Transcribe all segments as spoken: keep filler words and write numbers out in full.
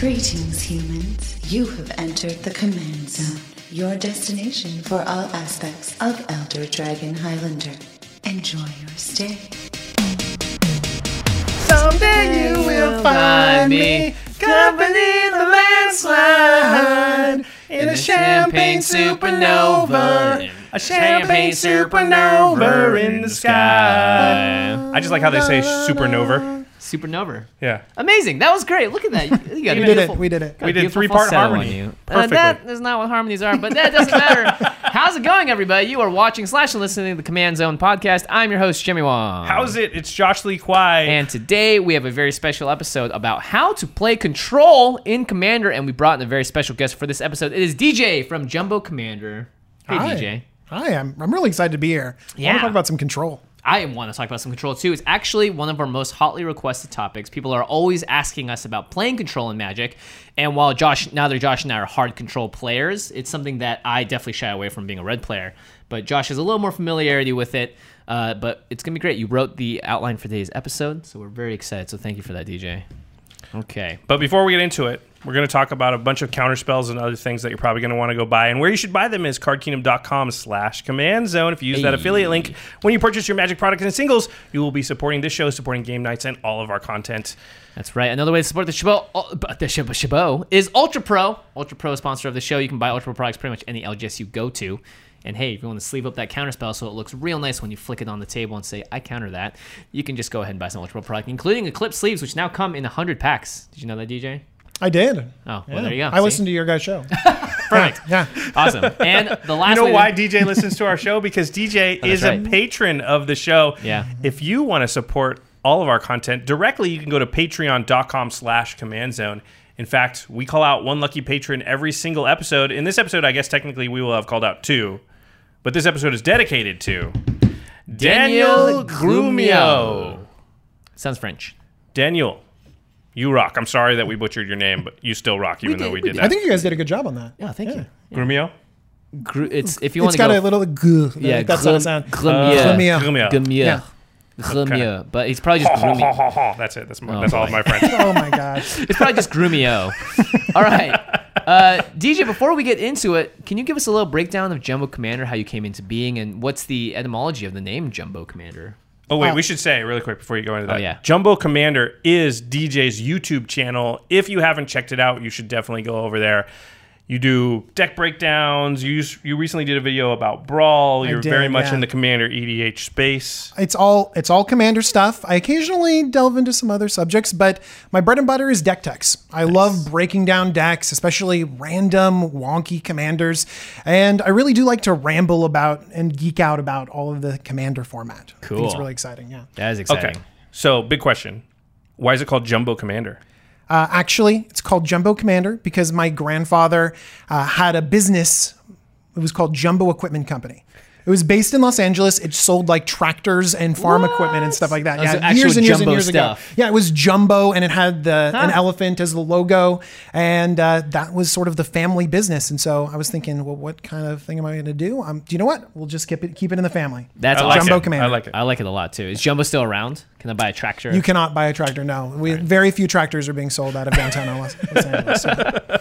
Greetings, humans. You have entered the Command Zone, your destination for all aspects of Elder Dragon Highlander. Enjoy your stay. Someday you will find me covered in the landslide in a champagne supernova. A champagne supernova in the sky. I just like how they say supernova. Supernova. Yeah. Amazing. That was great. Look at that. You, you got We a did beautiful, it. We did it. We did beautiful three-part falsetto harmony. on you. Uh, Perfectly. that is not what harmonies are, but that doesn't matter. How's it going, everybody? You are watching slash listening to the Command Zone podcast. I'm your host, Jimmy Wong. How's it? It's Josh Lee Kwai. And today we have a very special episode about how to play Control in Commander, and we brought in a very special guest for this episode. It is D J from Jumbo Commander. Hey, Hi. D J. Hi, I'm, I'm really excited to be here. I Yeah. want to talk about some Control. I want to talk about some Control too. It's actually one of our most hotly requested topics. People are always asking us about playing Control in Magic, and while Josh, neither Josh and I are hard Control players, it's something that I definitely shy away from being a red player. But Josh has a little more familiarity with it. Uh, but it's gonna be great. You wrote the outline for today's episode, so we're very excited. So thank you for that, D J. Okay. But before we get into it, we're going to talk about a bunch of counter spells and other things that you're probably going to want to go buy. And where you should buy them is cardkingdom.com slash command zone. If you use that Hey. affiliate link when you purchase your Magic product and singles, you will be supporting this show, supporting game nights, and all of our content. That's right. Another way to support the Chabot, the Chabot, Chabot is Ultra Pro. Ultra Pro is sponsor of the show. You can buy Ultra Pro products pretty much any L G S you go to. And hey, if you want to sleeve up that counter spell so it looks real nice when you flick it on the table and say, I counter that, you can just go ahead and buy some Ultra Pro product, including Eclipse sleeves, which now come in one hundred packs. Did you know that, D J? I did. Oh, well, Yeah. there you go. I See? listened to your guys' show. Perfect. Yeah. Awesome. And the last You know way why to- D J listens to our show? Because D J Oh, that's is right. a patron of the show. Yeah. If you want to support all of our content directly, you can go to patreon.com slash command zone. In fact, we call out one lucky patron every single episode. In this episode, I guess technically we will have called out two. But this episode is dedicated to Daniel Grumio. Sounds French. Daniel, you rock. I'm sorry that we butchered your name, but you still rock, even did- though we we did did. that. I think you guys did a good job on that. Yeah, thank you. Grumio? Gru- it's if you want It's to got go. a little g. yeah, that's how it sounds. Grumier. Grumio. Grumio. Grumier. Yeah. Grumier. But he's probably just Ha, ha, Grumio. ha, ha. That's it. That's, my, Oh, that's all of boy. my friends. Oh my gosh. It's probably just Grumio. All right. Uh, D J, before we get into it, can you give us a little breakdown of Jumbo Commander, how you came into being, and what's the etymology of the name Jumbo Commander? Oh, wait, Oh. we should say really quick before you go into that. Oh, yeah. Jumbo Commander is D J's YouTube channel. If you haven't checked it out, you should definitely go over there. You do deck breakdowns. You use, you recently did a video about Brawl. I You're did, very much yeah. in the Commander E D H space. It's all it's all Commander stuff. I occasionally delve into some other subjects, but my bread and butter is deck techs. I love breaking down decks, especially random wonky commanders, and I really do like to ramble about and geek out about all of the Commander format. I think it's Cool. really exciting. Yeah. That is exciting. Okay. So, big question. Why is it called Jumbo Commander? Uh, actually, it's called Jumbo Commander because my grandfather uh, had a business. It was called Jumbo Equipment Company. It was based in Los Angeles. It sold like tractors and farm What? equipment and stuff like that. Oh, so Yeah, actual years and years and jumbo years stuff. ago. Yeah, it was jumbo, and it had the an Huh. elephant as the logo, and uh, that was sort of the family business. And so I was thinking, well, what kind of thing am I going to do? Um, do you know what? We'll just keep it keep it in the family. That's I like awesome. Jumbo it. Commander. I like it. I like it a lot, too. Is Jumbo still around? Can I buy a tractor? You cannot buy a tractor. No, we very few tractors are being sold out of downtown Los, Los Angeles. So.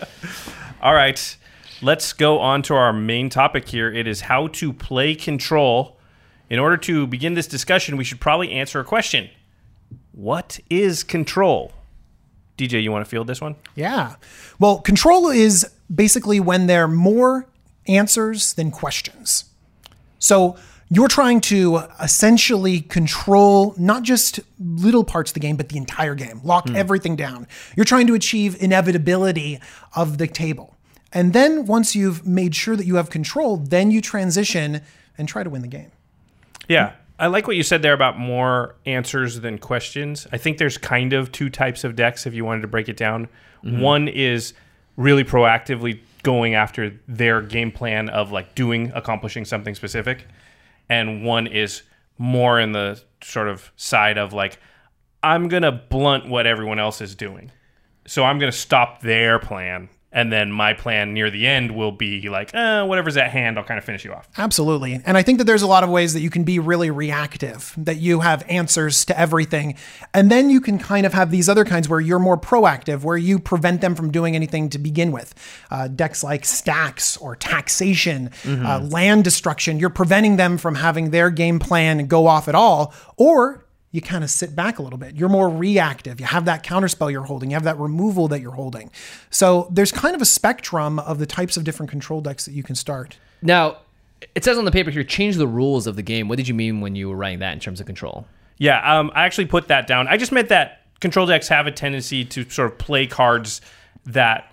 All right. Let's go on to our main topic here. It is how to play Control. In order to begin this discussion, we should probably answer a question. What is Control? D J, you want to field this one? Yeah. Well, control is basically when there are more answers than questions. So you're trying to essentially control not just little parts of the game, but the entire game, lock everything down. You're trying to achieve inevitability of the table. And then once you've made sure that you have control, then you transition and try to win the game. Yeah. I like what you said there about more answers than questions. I think there's kind of two types of decks if you wanted to break it down. Mm-hmm. One is really proactively going after their game plan of like doing, accomplishing something specific. And one is more in the sort of side of like, I'm going to blunt what everyone else is doing. So I'm going to stop their plan And then my plan near the end will be like, uh, whatever's at hand, I'll kind of finish you off. Absolutely. And I think that there's a lot of ways that you can be really reactive, that you have answers to everything. And then you can kind of have these other kinds where you're more proactive, where you prevent them from doing anything to begin with. Uh, decks like Stacks or Taxation, mm-hmm. uh, Land Destruction, you're preventing them from having their game plan go off at all. Or you kind of sit back a little bit. You're more reactive. You have that counterspell you're holding. You have that removal that you're holding. So there's kind of a spectrum of the types of different control decks that you can start. Now, it says on the paper here, change the rules of the game. What did you mean when you were writing that in terms of control? Yeah, um, I actually put that down. I just meant that control decks have a tendency to sort of play cards that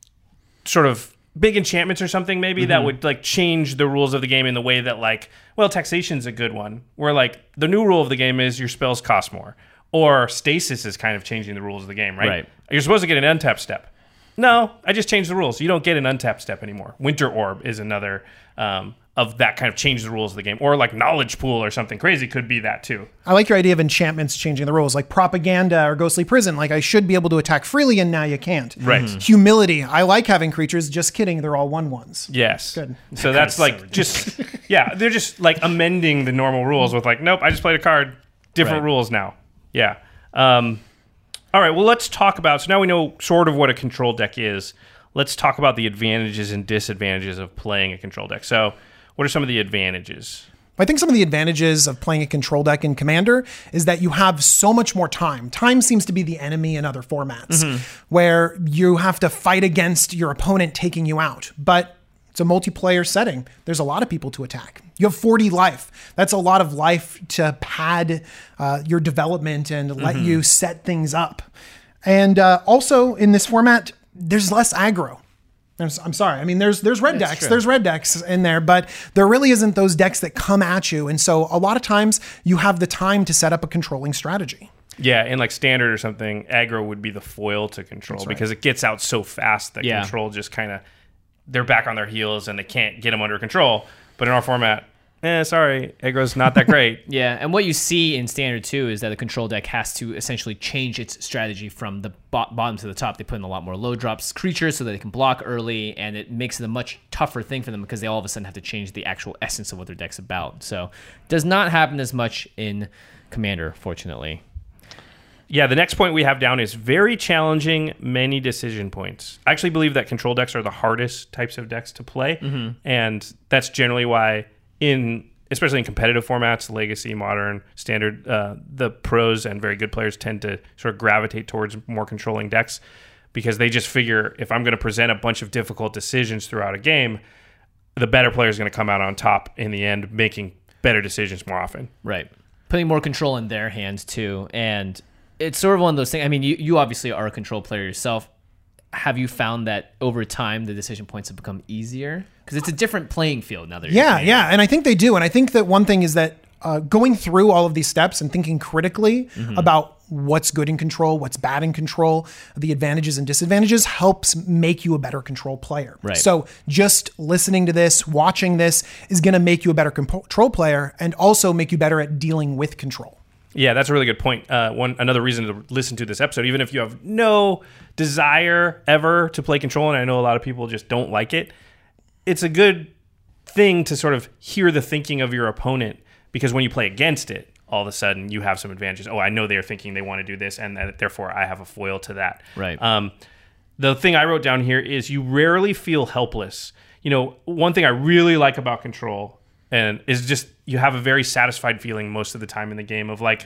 sort of big enchantments or something maybe mm-hmm. that would like change the rules of the game in the way that like, well, Taxation's a good one, where like the new rule of the game is your spells cost more, or Stasis is kind of changing the rules of the game, right? Right. You're supposed to get an untapped step. No, I just changed the rules. You don't get an untapped step anymore. Winter Orb is another um, of that kind of change the rules of the game, or like Knowledge Pool or something crazy could be that too. I like your idea of enchantments changing the rules, like Propaganda or Ghostly Prison. Like I should be able to attack freely, and now you can't. Right. Mm-hmm. Humility. I like having creatures. Just kidding. They're all one ones. Yes. Good. So that's like so just yeah. They're just like amending the normal rules with like, nope, I just played a card, different Right. rules now. Yeah. Um, all right. Well, let's talk about. So now we know sort of what a control deck is. Let's talk about the advantages and disadvantages of playing a control deck. So, what are some of the advantages? I think some of the advantages of playing a control deck in Commander is that you have so much more time. Time seems to be the enemy in other formats, mm-hmm. where you have to fight against your opponent taking you out. But it's a multiplayer setting. There's a lot of people to attack. You have forty life. That's a lot of life to pad uh, your development and let mm-hmm. you set things up. And uh, also in this format, there's less aggro. There's, I'm sorry. I mean, there's there's red That's decks. true. There's red decks in there, but there really isn't those decks that come at you. And so a lot of times you have the time to set up a controlling strategy. Yeah, in like Standard or something, aggro would be the foil to control That's right. because it gets out so fast that Yeah. control just kind of, they're back on their heels and they can't get them under control. But in our format, eh, sorry, aggro's not that great. Yeah, and what you see in Standard too is that the control deck has to essentially change its strategy from the bo- bottom to the top. They put in a lot more low drops creatures so that they can block early, and it makes it a much tougher thing for them because they all of a sudden have to change the actual essence of what their deck's about. So it does not happen as much in Commander, fortunately. Yeah, the next point we have down is very challenging, many decision points. I actually believe that control decks are the hardest types of decks to play, mm-hmm. and that's generally why in, especially in competitive formats, Legacy, Modern, Standard, uh, the pros and very good players tend to sort of gravitate towards more controlling decks because they just figure if I'm going to present a bunch of difficult decisions throughout a game, the better player is going to come out on top in the end, making better decisions more often. Right. Putting more control in their hands too, and it's sort of one of those things. I mean, you, you obviously are a control player yourself. Have you found that over time the decision points have become easier? Because it's a different playing field now that you're Yeah, playing. yeah. And I think they do. And I think that one thing is that uh, going through all of these steps and thinking critically mm-hmm. about what's good in control, what's bad in control, the advantages and disadvantages helps make you a better control player. Right. So just listening to this, watching this is going to make you a better control player and also make you better at dealing with control. Yeah, that's a really good point. Uh, one another reason to listen to this episode, even if you have no desire ever to play control, and I know a lot of people just don't like it, it's a good thing to sort of hear the thinking of your opponent, because when you play against it, all of a sudden you have some advantages. Oh, I know they're thinking they want to do this, and that, therefore I have a foil to that. Right. Um, the thing I wrote down here is you rarely feel helpless. You know, one thing I really like about control and is just you have a very satisfied feeling most of the time in the game of like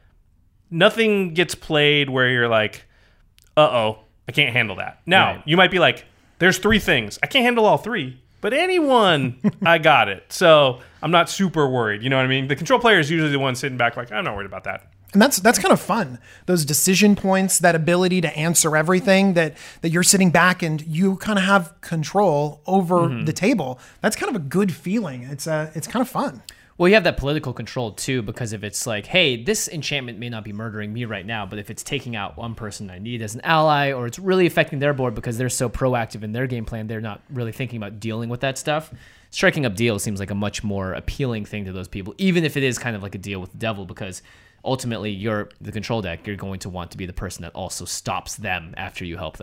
nothing gets played where you're like, uh-oh, I can't handle that. Now, Right. you might be like, there's three things. I can't handle all three, but anyone, I got it. So I'm not super worried. You know what I mean? The control player is usually the one sitting back like, I'm not worried about that. And that's that's kind of fun. Those decision points, that ability to answer everything, that that you're sitting back and you kind of have control over mm-hmm. the table. That's kind of a good feeling. It's uh, it's kind of fun. Well, you have that political control too, because if it's like, hey, this enchantment may not be murdering me right now, but if it's taking out one person I need as an ally, or it's really affecting their board because they're so proactive in their game plan, they're not really thinking about dealing with that stuff. Striking up deals seems like a much more appealing thing to those people, even if it is kind of like a deal with the devil, because ultimately you're the control deck, you're going to want to be the person that also stops them after you help them.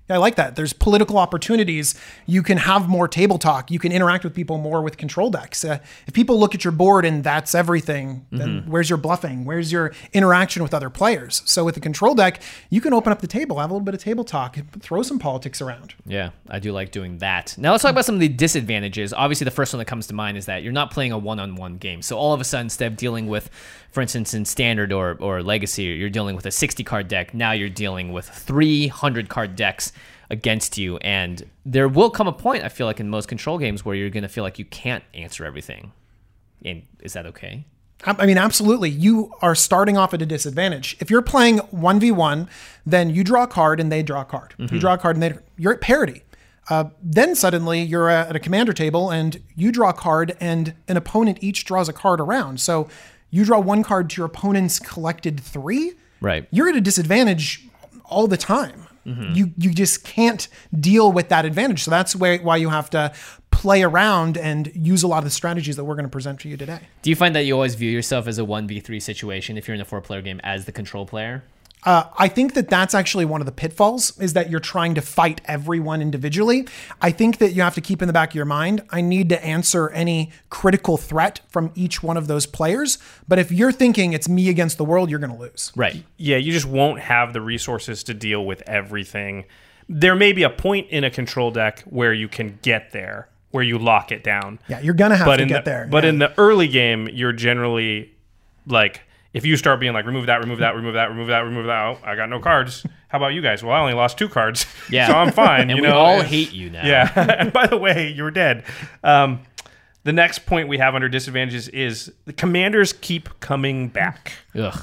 Yeah, I like that. There's political opportunities. You can have more table talk. You can interact with people more with control decks. Uh, if people look at your board and that's everything, then mm-hmm. where's your bluffing? Where's your interaction with other players? So with a control deck, you can open up the table, have a little bit of table talk, throw some politics around. Yeah, I do like doing that. Now let's talk about some of the disadvantages. Obviously, the first one that comes to mind is that you're not playing a one-on-one game. So all of a sudden, instead of dealing with, for instance, in Standard or, or Legacy, you're dealing with a sixty-card deck. Now you're dealing with three hundred card decks against you, and there will come a point, I feel like, in most control games where you're going to feel like you can't answer everything. And is that okay? I mean, absolutely. You are starting off at a disadvantage. If you're playing one v one, then you draw a card and they draw a card. Mm-hmm. You draw a card and they, you're at parity. Uh, then suddenly you're at a commander table and you draw a card and an opponent each draws a card around. So you draw one card to your opponent's collected three. Right. You're at a disadvantage all the time. Mm-hmm. You you just can't deal with that advantage. So that's why, why you have to play around and use a lot of the strategies that we're going to present to you today. Do you find that you always view yourself as a one v three situation if you're in a four-player game as the control player? Uh, I think that that's actually one of the pitfalls, is that you're trying to fight everyone individually. I think that you have to keep in the back of your mind, I need to answer any critical threat from each one of those players. But if you're thinking it's me against the world, you're going to lose. Right. Yeah, you just won't have the resources to deal with everything. There may be a point in a control deck where you can get there, where you lock it down. Yeah, you're going to have but to get the, there. But yeah. in the early game, you're generally like... If you start being like, remove that, remove that, remove that, remove that, remove that, oh, I got no cards. How about you guys? Well, I only lost two cards, yeah. so I'm fine. and you we know? all hate you now. Yeah. And by the way, you're dead. Um, the next point we have under disadvantages is the commanders keep coming back. Ugh.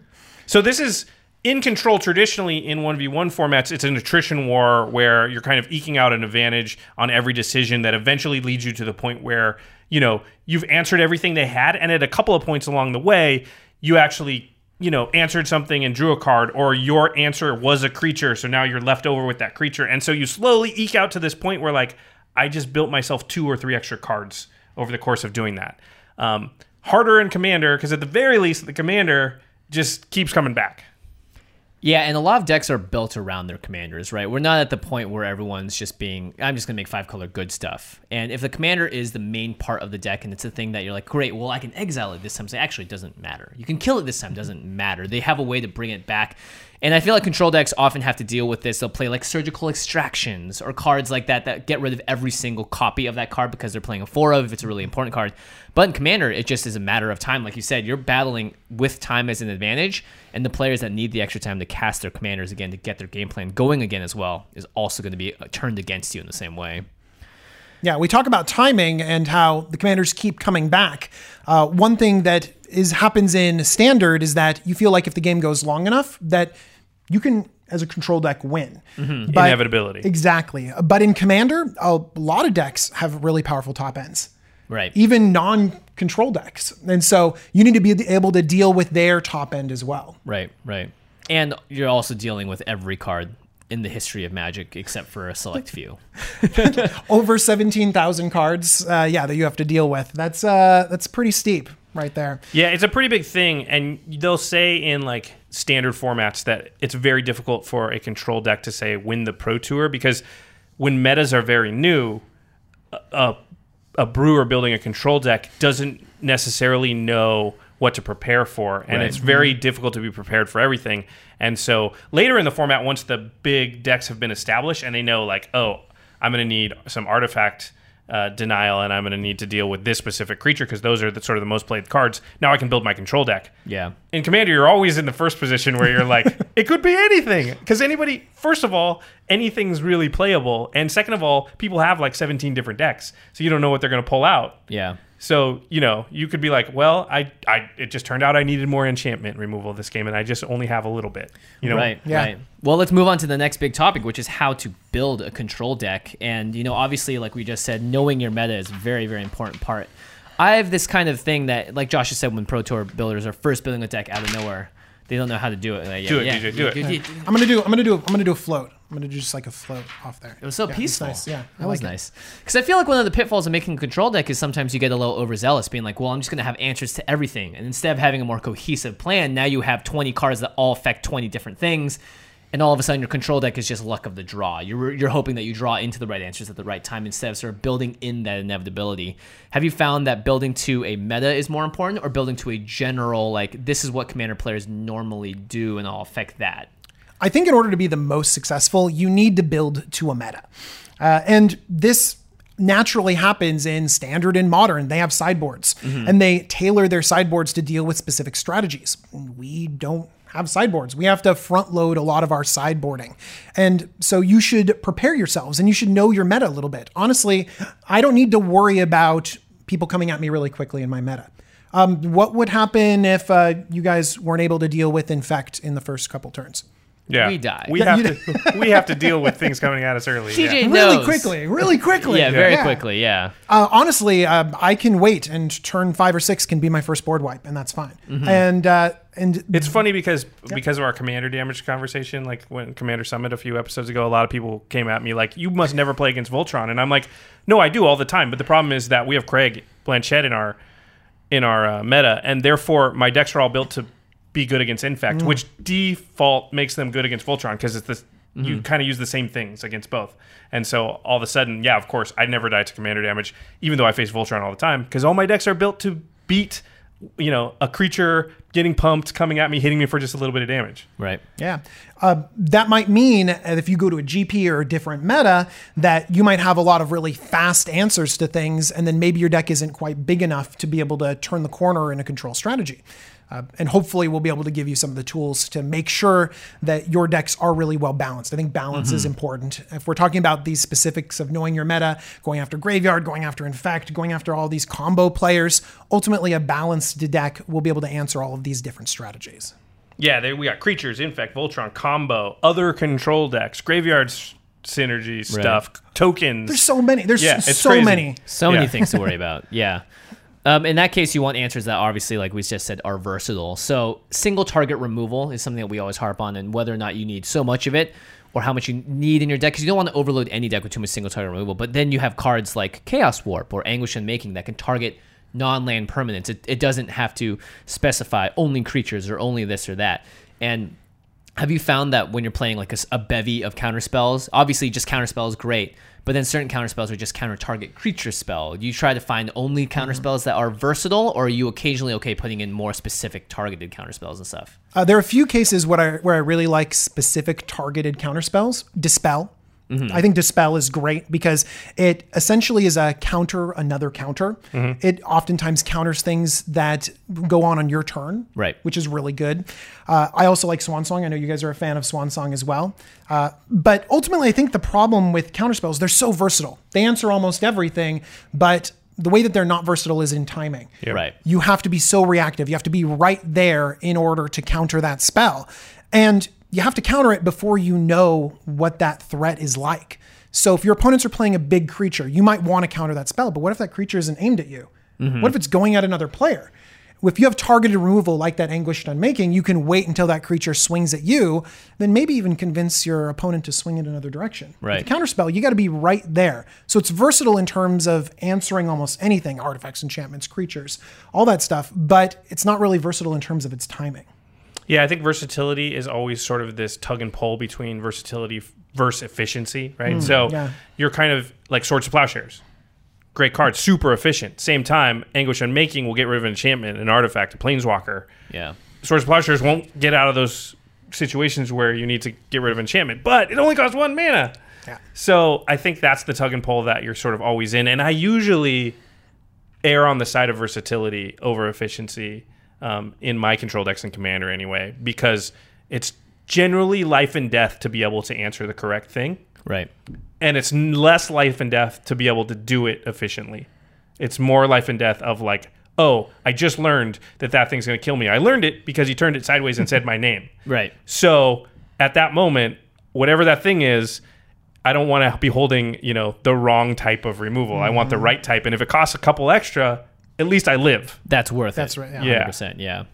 So this is in control. Traditionally, in one v one formats, it's an attrition war where you're kind of eking out an advantage on every decision that eventually leads you to the point where, you know, you've answered everything they had, and at a couple of points along the way, you actually, you know, answered something and drew a card, or your answer was a creature, so now you're left over with that creature. And so you slowly eke out to this point where, like, I just built myself two or three extra cards over the course of doing that. Um, harder in Commander, because at the very least, the Commander just keeps coming back. Yeah, and a lot of decks are built around their commanders, right? We're not at the point where everyone's just being, I'm just going to make five-color good stuff. And if the commander is the main part of the deck and it's a thing that you're like, great, well, I can exile it this time. So actually, it doesn't matter. You can kill it this time. It doesn't matter. They have a way to bring it back. And I feel like control decks often have to deal with this. They'll play like surgical extractions or cards like that that get rid of every single copy of that card because they're playing a four of if it's a really important card. But in Commander, it just is a matter of time. Like you said, you're battling with time as an advantage, and the players that need the extra time to cast their commanders again to get their game plan going again as well is also going to be turned against you in the same way. Yeah, we talk about timing and how the commanders keep coming back. Uh, one thing that is happens in Standard is that you feel like if the game goes long enough that you can, as a control deck, win. Mm-hmm. But, inevitability. Exactly. But in Commander, a lot of decks have really powerful top ends. Right. Even non-control decks. And so you need to be able to deal with their top end as well. Right, right. And you're also dealing with every card in the history of Magic except for a select few. Over seventeen thousand cards, uh, yeah, that you have to deal with. That's uh, that's pretty steep right there. Yeah, it's a pretty big thing. And they'll say in like standard formats that it's very difficult for a control deck to say win the Pro Tour, because when metas are very new, a, a brewer building a control deck doesn't necessarily know what to prepare for, and right. It's very mm-hmm. difficult to be prepared for everything. And so later in the format, once the big decks have been established and they know like, oh, I'm going to need some artifact uh, denial and I'm going to need to deal with this specific creature because those are the sort of the most played cards, now I can build my control deck. Yeah. In Commander, you're always in the first position where you're like, it could be anything, because anybody, first of all, anything's really playable, and second of all, people have like seventeen different decks, so you don't know what they're going to pull out. Yeah. So, you know, you could be like, well, I, I, it just turned out I needed more enchantment removal this game, and I just only have a little bit. You know? Right, yeah. right. Well, let's move on to the next big topic, which is how to build a control deck. And, you know, obviously, like we just said, knowing your meta is a very, very important part. I have this kind of thing that, like Josh has said, when Pro Tour builders are first building a deck out of nowhere, they don't know how to do it. Like, do yeah, it, yeah. D J, do it. Yeah. I'm gonna do. I'm gonna do. I'm gonna do a float. I'm gonna do just like a float off there. It was so yeah, peaceful. Nice. Yeah, that was like nice. Because I feel like one of the pitfalls of making a control deck is sometimes you get a little overzealous, being like, "Well, I'm just gonna have answers to everything," and instead of having a more cohesive plan, now you have twenty cards that all affect twenty different things, and all of a sudden your control deck is just luck of the draw. You're you're hoping that you draw into the right answers at the right time instead of sort of building in that inevitability. Have you found that building to a meta is more important, or building to a general, like, this is what Commander players normally do and I'll affect that? I think in order to be the most successful, you need to build to a meta. Uh, and this naturally happens in Standard and Modern. They have sideboards, mm-hmm. and they tailor their sideboards to deal with specific strategies. We don't have sideboards. We have to front load a lot of our sideboarding. And so you should prepare yourselves, and you should know your meta a little bit. Honestly, I don't need to worry about people coming at me really quickly in my meta. Um, what would happen if uh, you guys weren't able to deal with Infect in the first couple turns? Yeah, we die. We have to. We have to deal with things coming at us early. T J yeah. knows. Really quickly, really quickly. yeah, very yeah. quickly. Yeah. Uh, honestly, uh, I can wait, and turn five or six can be my first board wipe, and that's fine. Mm-hmm. And uh, and it's funny because yeah. because of our commander damage conversation. Like when Commander Summit a few episodes ago, a lot of people came at me like, "You must never play against Voltron," and I'm like, "No, I do all the time." But the problem is that we have Craig Blanchett in our in our uh, meta, and therefore my decks are all built to be good against Infect, mm. which default makes them good against Voltron because it's this mm-hmm. you kind of use the same things against both. And so all of a sudden, yeah, of course, I never die to commander damage, even though I face Voltron all the time, because all my decks are built to beat, you know, a creature getting pumped, coming at me, hitting me for just a little bit of damage. Right. Yeah. Uh, that might mean if you go to a G P or a different meta that you might have a lot of really fast answers to things, and then maybe your deck isn't quite big enough to be able to turn the corner in a control strategy. Uh, and hopefully we'll be able to give you some of the tools to make sure that your decks are really well balanced. I think balance mm-hmm. is important. If we're talking about these specifics of knowing your meta, going after Graveyard, going after Infect, going after all these combo players, ultimately a balanced deck will be able to answer all of these different strategies. Yeah, they, we got creatures, Infect, Voltron, combo, other control decks, Graveyards, synergy stuff, right. tokens. There's so many. There's yeah, so crazy. many. So many yeah. things to worry about. Yeah. Um, in that case, you want answers that obviously, like we just said, are versatile. So single target removal is something that we always harp on, and whether or not you need so much of it or how much you need in your deck, because you don't want to overload any deck with too much single target removal. But then you have cards like Chaos Warp or Anguish Unmaking that can target non-land permanents. It, it doesn't have to specify only creatures or only this or that. And have you found that when you're playing like a, a bevy of counterspells, obviously just counterspell is great, but then certain counterspells are just counter target creature spell. Do you try to find only counterspells mm-hmm. that are versatile, or are you occasionally okay putting in more specific targeted counterspells and stuff? Uh, there are a few cases where I, where I really like specific targeted counterspells. Dispel. Mm-hmm. I think Dispel is great because it essentially is a counter another counter. Mm-hmm. It oftentimes counters things that go on on your turn, right? Which is really good. Uh, I also like Swan Song. I know you guys are a fan of Swan Song as well. Uh, but ultimately, I think the problem with counterspells, they're so versatile. They answer almost everything, but the way that they're not versatile is in timing. Yeah. Right. You have to be so reactive. You have to be right there in order to counter that spell. And you have to counter it before you know what that threat is like. So if your opponents are playing a big creature, you might want to counter that spell, but what if that creature isn't aimed at you? Mm-hmm. What if it's going at another player? If you have targeted removal like that Anguished Unmaking, you can wait until that creature swings at you, then maybe even convince your opponent to swing in another direction. Right. With the counterspell, you got to be right there. So it's versatile in terms of answering almost anything, artifacts, enchantments, creatures, all that stuff, but it's not really versatile in terms of its timing. Yeah, I think versatility is always sort of this tug and pull between versatility versus efficiency, right? Mm, so yeah. You're kind of like Swords to Plowshares. Great card, super efficient. Same time, Anguish Unmaking will get rid of an enchantment, an artifact, a planeswalker. Yeah. Swords to Plowshares won't get out of those situations where you need to get rid of enchantment, but it only costs one mana. Yeah. So I think that's the tug and pull that you're sort of always in. And I usually err on the side of versatility over efficiency. Um, in my control decks and Commander anyway, because it's generally life and death to be able to answer the correct thing. Right. And it's less life and death to be able to do it efficiently. It's more life and death of like, oh, I just learned that that thing's going to kill me. I learned it because he turned it sideways and said my name. Right. So at that moment, whatever that thing is, I don't want to be holding, you know, the wrong type of removal. Mm-hmm. I want the right type. And if it costs a couple extra, at least I live. That's worth That's it. That's right. Yeah. one hundred percent, yeah.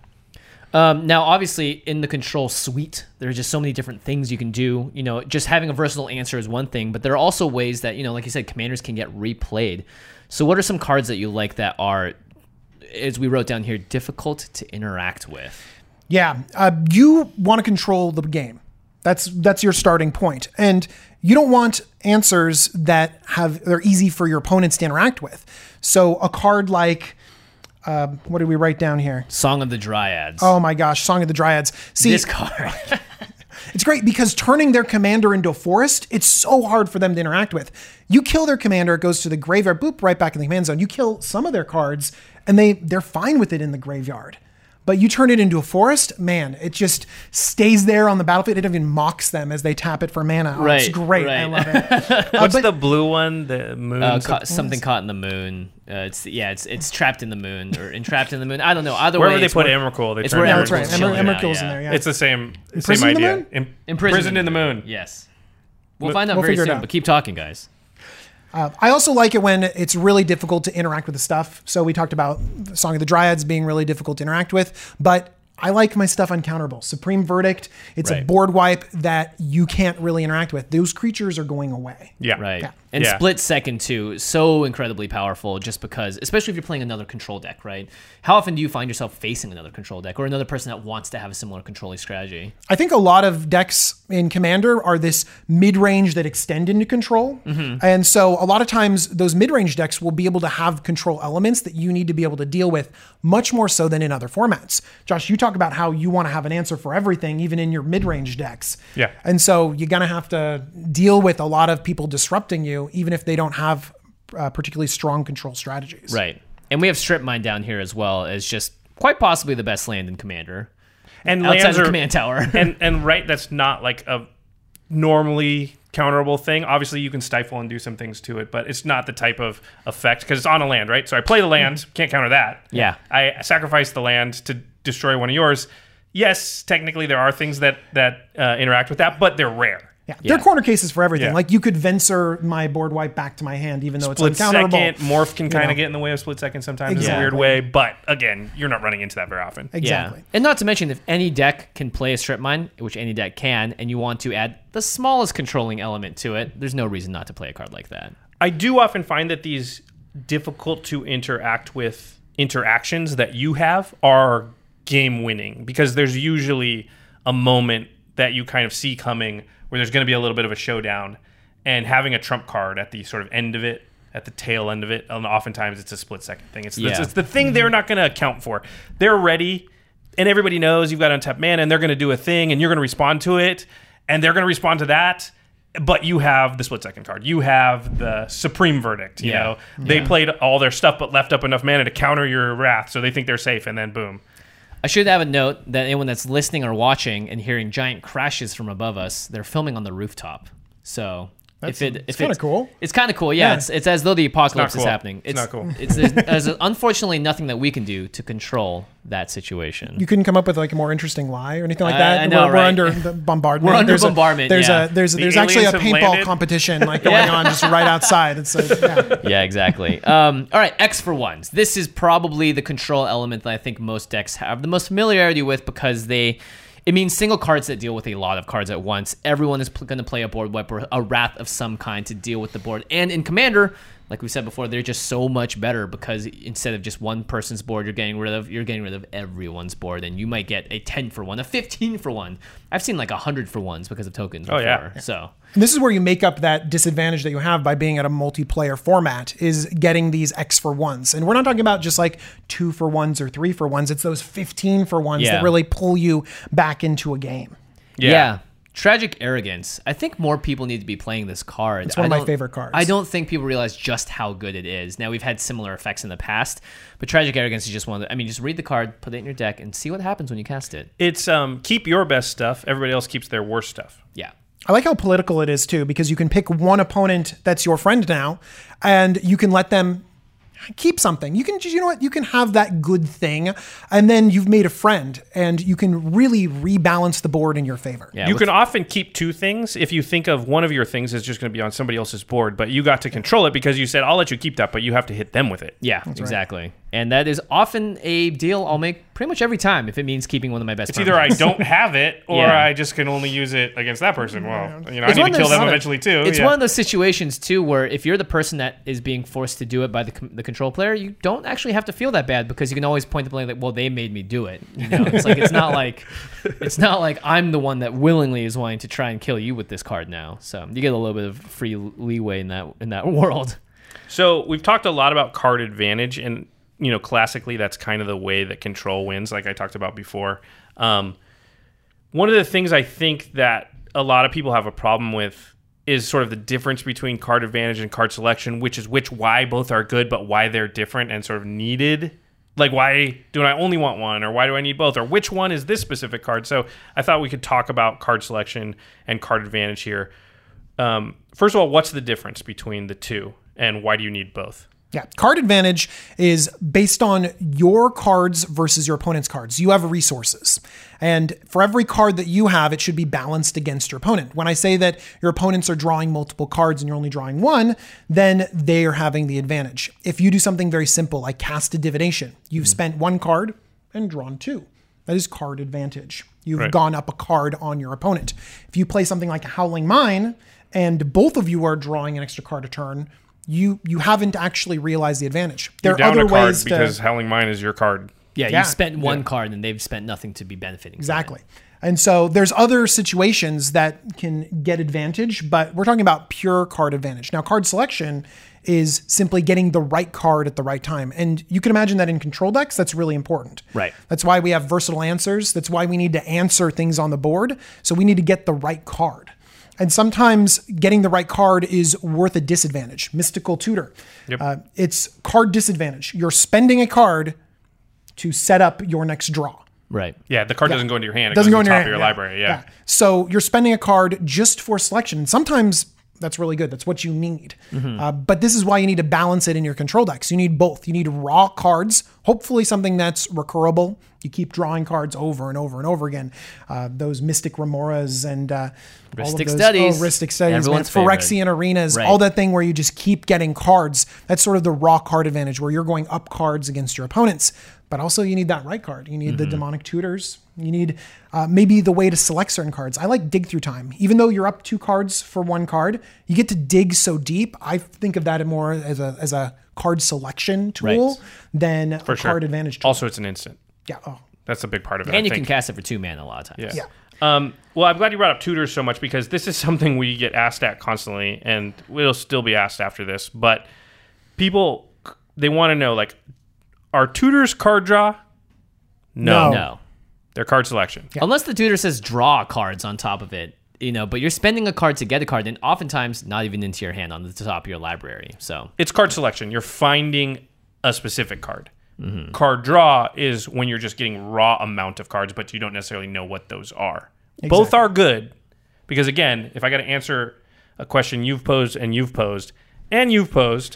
Um, now, obviously, in the control suite, there's just so many different things you can do. You know, just having a versatile answer is one thing, but there are also ways that, you know, like you said, commanders can get replayed. So what are some cards that you like that are, as we wrote down here, difficult to interact with? Yeah. Uh, you want to control the game. That's that's your starting point. And you don't want answers that have they're easy for your opponents to interact with. So a card like uh, what did we write down here? Song of the Dryads. Oh my gosh, Song of the Dryads. See, this card. it's great because turning their commander into a forest, it's so hard for them to interact with. You kill their commander, it goes to the graveyard, boop, right back in the command zone. You kill some of their cards, and they, they're fine with it in the graveyard. But you turn it into a forest, man, it just stays there on the battlefield. It even mocks them as they tap it for mana. Oh, Right, it's great. right. I love it. Uh, What's but- the blue one? The moon. Uh, some- ca- something caught in the moon. Uh, it's yeah, it's it's trapped in the moon or entrapped in the moon. I don't know. Either Wherever way, they it's put where- Emrakul, they it's turn where yeah, it that's right. Emrakul's into- chilling Emer- out, Emrakul's yeah. in there, yeah. It's the same same Imprisoned in the idea. moon? Im- Imprisoned Imprisoned in the moon. Yes. We'll find out We'll very figure it soon. out. But keep talking, guys. Uh, I also like it when it's really difficult to interact with the stuff. So we talked about Song of the Dryads being really difficult to interact with, but I like my stuff uncounterable. Supreme Verdict, it's a Right. board wipe that you can't really interact with. Those creatures are going away. Yeah. Right. Yeah. And Yeah. split second too, so incredibly powerful just because, especially if you're playing another control deck, right? How often do you find yourself facing another control deck or another person that wants to have a similar controlling strategy? I think a lot of decks in Commander are this mid-range that extend into control. And so a lot of times those mid-range decks will be able to have control elements that you need to be able to deal with much more so than in other formats. Josh, you talk about how you want to have an answer for everything, even in your mid-range decks. Yeah. And so you're going to have to deal with a lot of people disrupting you, even if they don't have uh, particularly strong control strategies. Right. And we have Strip Mine down here as well as just quite possibly the best land in Commander. And Outside lands of are Command Tower. and and right, that's not like a normally counterable thing. Obviously, you can stifle and do some things to it, but it's not the type of effect because it's on a land, right? So I play the land, can't counter that. Yeah. I sacrifice the land to destroy one of yours. Yes, technically there are things that that uh, interact with that, but they're rare. Yeah. Yeah. There are corner cases for everything. Yeah. Like you could Venser my board wipe back to my hand, even though Split it's uncounterable. second, morph can you kind know. of get in the way of split second sometimes in a Exactly. weird way, but again, you're not running into that very often. Exactly. Yeah. And not to mention, if any deck can play a Strip Mine, which any deck can, and you want to add the smallest controlling element to it, there's no reason not to play a card like that. I do often find that these difficult to interact with interactions that you have are game winning because there's usually a moment that you kind of see coming where there's going to be a little bit of a showdown, and having a trump card at the sort of end of it, at the tail end of it, and oftentimes it's a split second thing. It's, it's, Yeah. it's the thing they're not going to account for. They're ready, and everybody knows you've got untapped mana, and they're going to do a thing, and you're going to respond to it, and they're going to respond to that. But you have the split second card. You have the Supreme Verdict. You Yeah. know, they played all their stuff, but left up enough mana to counter your wrath, so they think they're safe, and then boom. I should have a note that anyone that's listening or watching and hearing giant crashes from above us, they're filming on the rooftop. So That's- if it, it's if kinda it's cool. it's kind of cool. Yeah, Yeah. It's, it's as though the apocalypse cool. is happening. It's not cool. It's there's, there's unfortunately nothing that we can do to control that situation. You couldn't come up with like a more interesting lie or anything like I- that. I know, we're, right? we're under the bombardment. We're under there's bombardment, A, there's yeah. a there's The there's actually a aliens have paintball landed. competition like going Yeah. on just right outside. It's a, yeah. Yeah, exactly. Um, all right, X for ones. This is probably the control element that I think most decks have the most familiarity with because they, it means single cards that deal with a lot of cards at once. Everyone is pl- going to play a board wipe or a wrath of some kind to deal with the board. And in Commander, like we said before, they're just so much better because instead of just one person's board you're getting rid of, you're getting rid of everyone's board. And you might get a ten for one, a fifteen for one. I've seen like one hundred for ones because of tokens Oh, before. yeah. So... And this is where you make up that disadvantage that you have by being at a multiplayer format is getting these X for ones. And we're not talking about just like two for ones or three for ones. It's those fifteen for ones Yeah. that really pull you back into a game. Yeah. Tragic Arrogance. I think more people need to be playing this card. It's one of I my don't- favorite cards. I don't think people realize just how good it is. Now, we've had similar effects in the past, but Tragic Arrogance is just one of the... I mean, just read the card, put it in your deck, and see what happens when you cast it. It's um, keep your best stuff. Everybody else keeps their worst stuff. Yeah. I like how political it is too, because you can pick one opponent that's your friend now, and you can let them keep something. You can just, you know what, you can have that good thing, and then you've made a friend, and you can really rebalance the board in your favor. Yeah, you with- can often keep two things if you think of one of your things is just going to be on somebody else's board, but you got to control it because you said, I'll let you keep that, but you have to hit them with it. Yeah, exactly. And that is often a deal I'll make pretty much every time if it means keeping one of my best It's friends. either I don't have it or Yeah. I just can only use it against that person. Well, you know, It's I one need of to kill those- them eventually too. It's Yeah. one of those situations too where if you're the person that is being forced to do it by the com- the control player, you don't actually have to feel that bad because you can always point to blame like, well, they made me do it. You know, it's like it's not like it's not like I'm the one that willingly is wanting to try and kill you with this card now. So you get a little bit of free leeway in that in that world. So we've talked a lot about card advantage, and you know, classically, that's kind of the way that control wins, like I talked about before. Um, one of the things I think that a lot of people have a problem with is sort of the difference between card advantage and card selection, which is which why both are good, but why they're different and sort of needed. Like, why do I only want one, or why do I need both, or which one is this specific card? So I thought we could talk about card selection and card advantage here. Um, first of all, what's the difference between the two, and why do you need both? Yeah, card advantage is based on your cards versus your opponent's cards. You have resources. And for every card that you have, it should be balanced against your opponent. When I say that your opponents are drawing multiple cards and you're only drawing one, then they are having the advantage. If you do something very simple like cast a divination, you've mm-hmm. spent one card and drawn two. That is card advantage. You've right. gone up a card on your opponent. If you play something like a Howling Mine and both of you are drawing an extra card a turn, you you haven't actually realized the advantage. There You're are down other a card ways because to, Howling Mine is your card. Yeah, Yeah. you spent one Yeah. card and they've spent nothing to be benefiting. from exactly. it. And so there's other situations that can get advantage, but we're talking about pure card advantage. Now, card selection is simply getting the right card at the right time. And you can imagine that in control decks, that's really important. Right. That's why we have versatile answers. That's why we need to answer things on the board. So we need to get the right card. And sometimes getting the right card is worth a disadvantage. Mystical Tutor. Yep. Uh, it's card disadvantage. You're spending a card to set up your next draw. Right. Yeah, the card doesn't go into your hand. It Doesn't goes go to in the your top hand. of your yeah. library. Yeah. So you're spending a card just for selection. And sometimes that's really good. That's what you need. Mm-hmm. Uh, but this is why you need to balance it in your control decks. You need both. You need raw cards, hopefully something that's recurable. You keep drawing cards over and over and over again. Uh, those Mystic Remoras and uh, all of Rhystic those, Studies. Oh, Rhystic Studies, man. Everyone's favorite. Phyrexian Arenas, Right. all that thing where you just keep getting cards. That's sort of the raw card advantage where you're going up cards against your opponents. But also you need that right card. You need mm-hmm. the Demonic Tutors. You need uh, maybe the way to select certain cards. I like Dig Through Time. Even though you're up two cards for one card, you get to dig so deep. I think of that more as a as a card selection tool Right. than For a sure. card advantage tool. Also, it's an instant. Yeah. Oh. That's a big part of it. And I you think. can cast it for two mana a lot of times. Yeah. Yeah. Um, well, I'm glad you brought up tutors so much because this is something we get asked at constantly, and we'll still be asked after this. But people, they want to know, like, are tutors card draw? No. No. No. They're card selection. Unless the tutor says draw cards on top of it, you know, but you're spending a card to get a card, and oftentimes not even into your hand on the top of your library. So It's card selection. You're finding a specific card. Mm-hmm. Card draw is when you're just getting raw amount of cards, but you don't necessarily know what those are. Both Exactly. are good because, again, if I got to answer a question you've posed and you've posed and you've posed,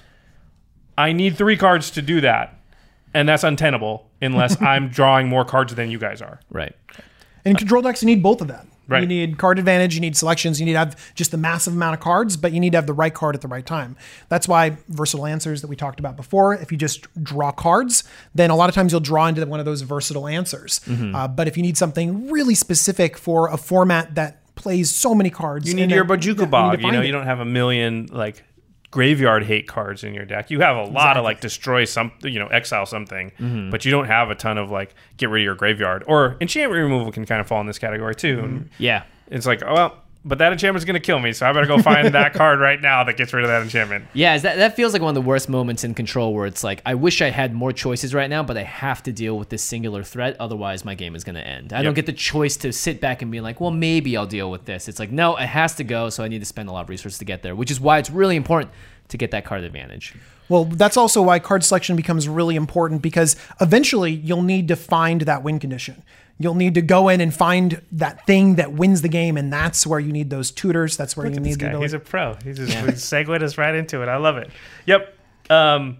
I need three cards to do that. And that's untenable unless I'm drawing more cards than you guys are. right. In control decks, you need both of that. Right. You need card advantage, you need selections, you need to have just the massive amount of cards, but you need to have the right card at the right time. That's why versatile answers that we talked about before, if you just draw cards, then a lot of times you'll draw into one of those versatile answers. Mm-hmm. Uh, but if you need something really specific for a format that plays so many cards. You need and your then- Bojuka yeah, Bog. need to You know, find you it. don't have a million, like, graveyard hate cards in your deck. You have a lot of, like, destroy something, you know, exile something, Mm-hmm. but you don't have a ton of, like, get rid of your graveyard. Or enchantment removal can kind of fall in this category, too. Mm-hmm. And Yeah. it's like, oh, well, but that enchantment's going to kill me, so I better go find that card right now that gets rid of that enchantment. Yeah, is that that feels like one of the worst moments in Control where it's like, I wish I had more choices right now, but I have to deal with this singular threat, otherwise my game is going to end. I don't Yep. get the choice to sit back and be like, well, maybe I'll deal with this. It's like, no, it has to go, so I need to spend a lot of resources to get there, which is why it's really important to get that card advantage. Well, that's also why card selection becomes really important because eventually you'll need to find that win condition. You'll need to go in and find that thing that wins the game, and that's where you need those tutors. That's where you need the ability. He's a pro. He just he segued us right into it. I love it. Yep. Um,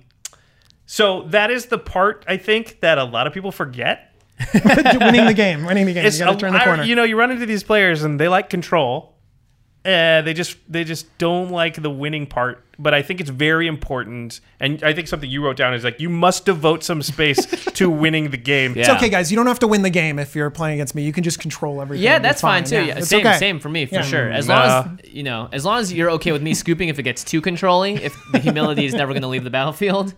so that is the part, I think, that a lot of people forget. winning the game, winning the game. It's You got to a- turn the I- corner. you know, you run into these players, and they like control, eh, they just they just don't like the winning part. But I think it's very important, and I think something you wrote down is like you must devote some space to winning the game. Yeah. It's okay, guys. You don't have to win the game if you're playing against me. You can just control everything. Yeah, You're that's fine, too. Yeah, Yeah, it's same, okay. same for me for Yeah. sure. As Nah. long as you know, as long as you're okay with me scooping if it gets too controlling, if the humility is never going to leave the battlefield.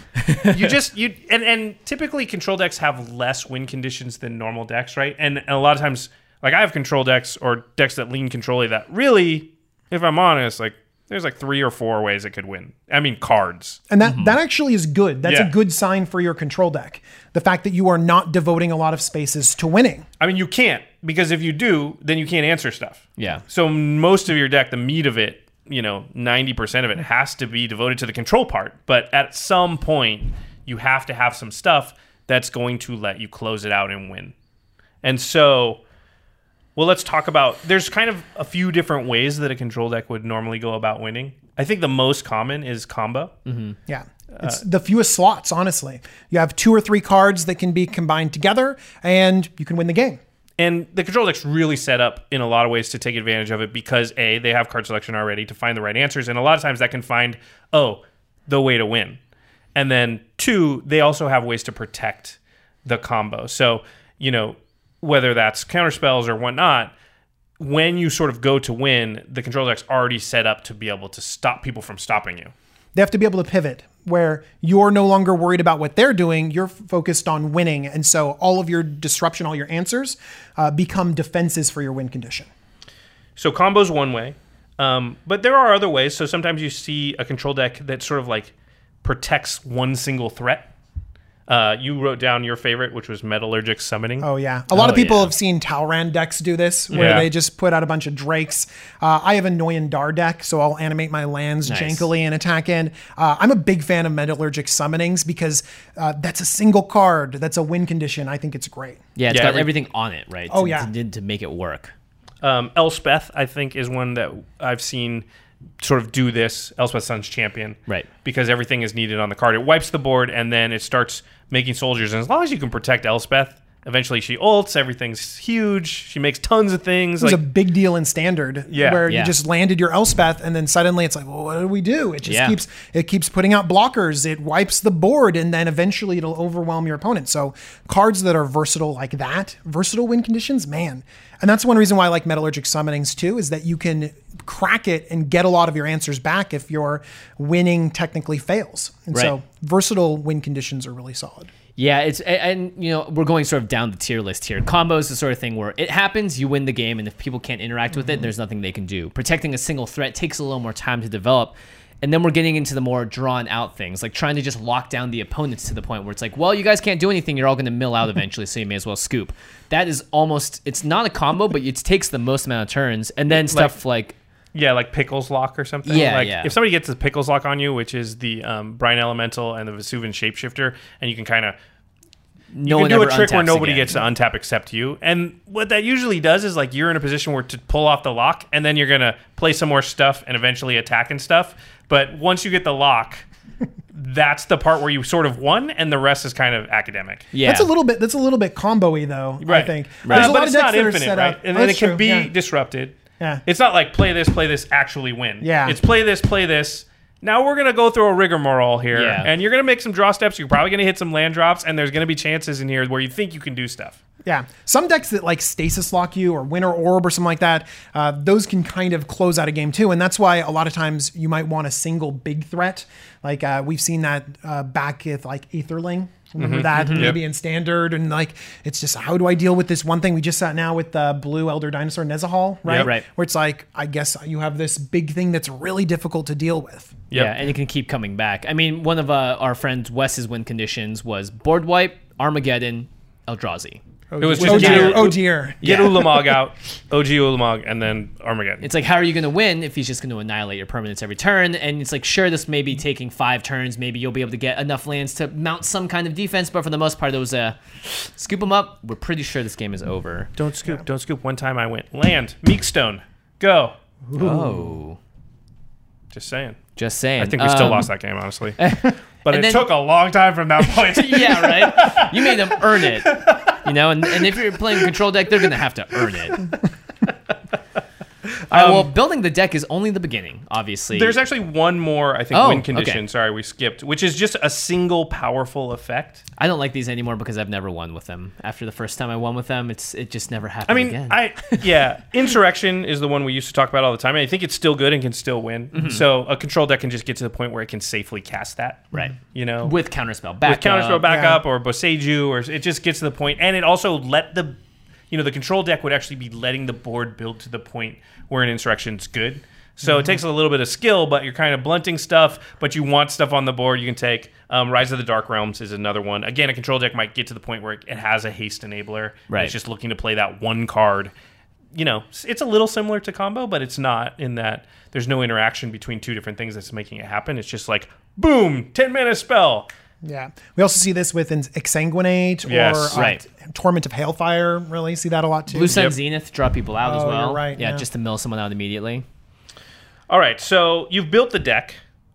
You just you and and typically control decks have less win conditions than normal decks, right? And, and a lot of times, like I have control decks or decks that lean control that really, if I'm honest, like there's like three or four ways it could win. I mean, cards. And that, that actually is good. That's Yeah. a good sign for your control deck. The fact that you are not devoting a lot of spaces to winning. I mean, you can't, because if you do, then you can't answer stuff. Yeah. So most of your deck, the meat of it, you know, ninety percent of it has to be devoted to the control part. But at some point, you have to have some stuff that's going to let you close it out and win. And so, well, let's talk about, there's kind of a few different ways that a control deck would normally go about winning. I think the most common is combo. Mm-hmm. Yeah. It's the fewest slots, honestly. You have two or three cards that can be combined together, and you can win the game. And the control deck's really set up in a lot of ways to take advantage of it because, A, they have card selection already to find the right answers. And a lot of times that can find, oh, the way to win. And then, two, they also have ways to protect the combo. So, you know, whether that's counterspells or whatnot, when you sort of go to win, the control deck's already set up to be able to stop people from stopping you. They have to be able to pivot where you're no longer worried about what they're doing. You're focused on winning. And so all of your disruption, all your answers uh, become defenses for your win condition. So combo's one way, um, but there are other ways. So sometimes you see a control deck that sort of like protects one single threat. Uh, you wrote down your favorite, which was Metallurgic Summoning. Oh, yeah. A lot Oh, of people yeah. have seen Talrand decks do this, where Yeah. they just put out a bunch of Drakes. Uh, I have a Noyan Dar deck, so I'll animate my lands Nice. jankily and attack in. Uh, I'm a big fan of Metallurgic Summonings because uh, that's a single card. That's a win condition. I think it's great. Yeah, it's Yeah, got every- everything on it, right? Oh, to, yeah. To, to make it work. Um, Elspeth, I think, is one that I've seen sort of do this. Elspeth Sun's Champion. Right. Because everything is needed on the card. It wipes the board, and then it starts making soldiers. And as long as you can protect Elspeth, eventually she ults. Everything's huge. She makes tons of things. It was Like, a big deal in Standard, Yeah. where Yeah. you just landed your Elspeth, and then suddenly it's like, well, what do we do? It just Yeah. keeps it keeps putting out blockers. It wipes the board, and then eventually it'll overwhelm your opponent. So cards that are versatile like that, versatile win conditions, man. And that's one reason why I like Metallurgic Summonings too, is that you can crack it and get a lot of your answers back if your winning technically fails. And so Right. versatile win conditions are really solid. Yeah, it's and, and you know we're going sort of down the tier list here. Combo is the sort of thing where it happens, you win the game, and if people can't interact with it, there's nothing they can do. Protecting a single threat takes a little more time to develop, and then we're getting into the more drawn out things, like trying to just lock down the opponents to the point where it's like, well, you guys can't do anything, you're all going to mill out eventually, so you may as well scoop. That is almost, it's not a combo, but it takes the most amount of turns, and then stuff like yeah, like Pickles Lock or something. Yeah, like yeah. If somebody gets the Pickles Lock on you, which is the um, Brine Elemental and the Vesuvian Shapeshifter, and you can kind of no you one can do ever a trick where untaps nobody again. gets to untap except you. And what that usually does is like you're in a position where to pull off the lock, and then you're going to play some more stuff and eventually attack and stuff. But once you get the lock, that's the part where you sort of won, and the rest is kind of academic. Yeah. That's a little bit. That's a little bit combo-y though. I think. Right. There's a But lot it's of decks not that are infinite, set right? up- And Oh, then it that's can true, be yeah. disrupted. Yeah. It's not like play this, play this, actually win. Yeah. It's play this, play this. Now we're going to go through a rigmarole here, Yeah. and you're going to make some draw steps. You're probably going to hit some land drops, and there's going to be chances in here where you think you can do stuff. Yeah, some decks that like stasis lock you or Winter Orb or something like that, uh, those can kind of close out a game too. And that's why a lot of times you might want a single big threat. Like uh, we've seen that uh, back with like Aetherling. Remember that maybe in Standard, and like it's just how do I deal with this one thing? We just sat now with uh, Blue Elder Dinosaur Nezahal, right? Yep. Right. Where it's like I guess you have this big thing that's really difficult to deal with. Yep. Yeah, and it can keep coming back. I mean, one of uh, our friends Wes's win conditions was board wipe, Armageddon, Eldrazi. It was Oh just dear! get, Oh dear! get Yeah. Ulamog out, O G Ulamog, and then Armageddon. It's like, how are you going to win if he's just going to annihilate your permanents every turn? And it's like, sure, this may be taking five turns. Maybe you'll be able to get enough lands to mount some kind of defense. But for the most part, it was a scoop them up. We're pretty sure this game is over. Don't scoop. Don't scoop. One time I went land Meekstone. Go. Oh, Just saying. just saying. I think we still Um, lost that game, honestly. But and it then- took a long time from that point. Yeah, right. You made them earn it. You know, and, and if you're playing a control deck, they're going to have to earn it. right, Um, well, building the deck is only the beginning, obviously. There's actually one more, I think, Oh, win condition. okay. Sorry, we skipped, which is just a single powerful effect. I don't like these anymore because I've never won with them. After the first time I won with them, it's it just never happened I mean, again. I yeah, Insurrection is the one we used to talk about all the time. And I think it's still good and can still win. Mm-hmm. So a control deck can just get to the point where it can safely cast that. Right. You know, with counterspell back with counterspell up. backup or Boseiju, or it just gets to the point, and it also let the, you know, the control deck would actually be letting the board build to the point where an Insurrection's good. So Mm-hmm. it takes a little bit of skill, but you're kind of blunting stuff, but you want stuff on the board you can take. Um, Rise of the Dark Realms is another one. Again, a control deck might get to the point where it has a haste enabler. Right. It's just looking to play that one card. You know, it's a little similar to combo, but it's not, in that there's no interaction between two different things that's making it happen. It's just like, boom, ten mana spell. Yeah. We also see this with Exsanguinate or Yes. uh, Right. Torment of Hailfire. Really see that a lot too. Blue Sun Yep. Zenith draw people out as Oh, well. you're right, Yeah, yeah. just to mill someone out immediately. All right, so you've built the deck,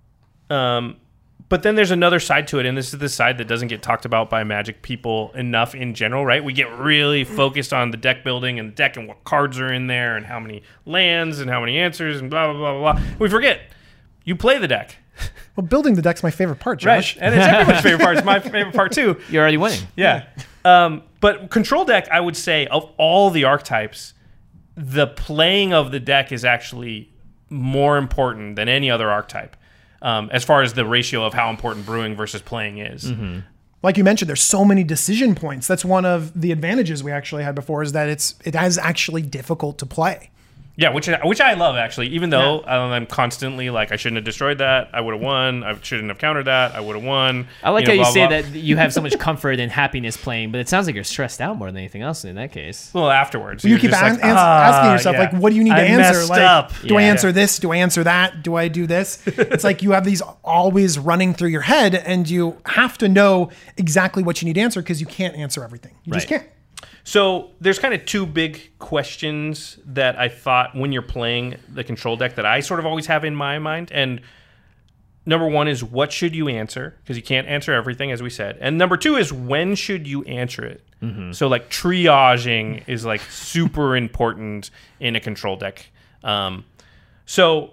um, but then there's another side to it, and this is the side that doesn't get talked about by Magic people enough in general, right? We get really focused on the deck building and the deck and what cards are in there and how many lands and how many answers and blah, blah, blah, blah, blah. We forget, you play the deck. Well, building the deck's my favorite part, Josh. Right, and it's everyone's favorite part. It's my favorite part, too. You're already winning. Yeah. Um, but control deck, I would say, of all the archetypes, the playing of the deck is actually more important than any other archetype, um, as far as the ratio of how important brewing versus playing is. Mm-hmm. Like you mentioned, there's so many decision points. That's one of the advantages we actually had before, is that it's it is actually difficult to play. Yeah, which which I love, actually. Even though um, I'm constantly like, I shouldn't have destroyed that. I would have won. I shouldn't have countered that. I would have won. I like know, how you blah, say blah. that you have so much comfort and happiness playing, but it sounds like you're stressed out more than anything else in that case. Well, afterwards. You you're keep just an- like, ans- "Ah, asking yourself, yeah. like, what do you need to I answer? messed Like, up. do I Yeah. answer this? Do I answer that? Do I do this? It's like you have these always running through your head, and you have to know exactly what you need to answer because you can't answer everything. You just Right. can't. So there's kind of two big questions that I thought when you're playing the control deck that I sort of always have in my mind. And number one is, what should you answer? Because you can't answer everything, as we said. And number two is, when should you answer it? Mm-hmm. So like triaging is like super important in a control deck. Um, so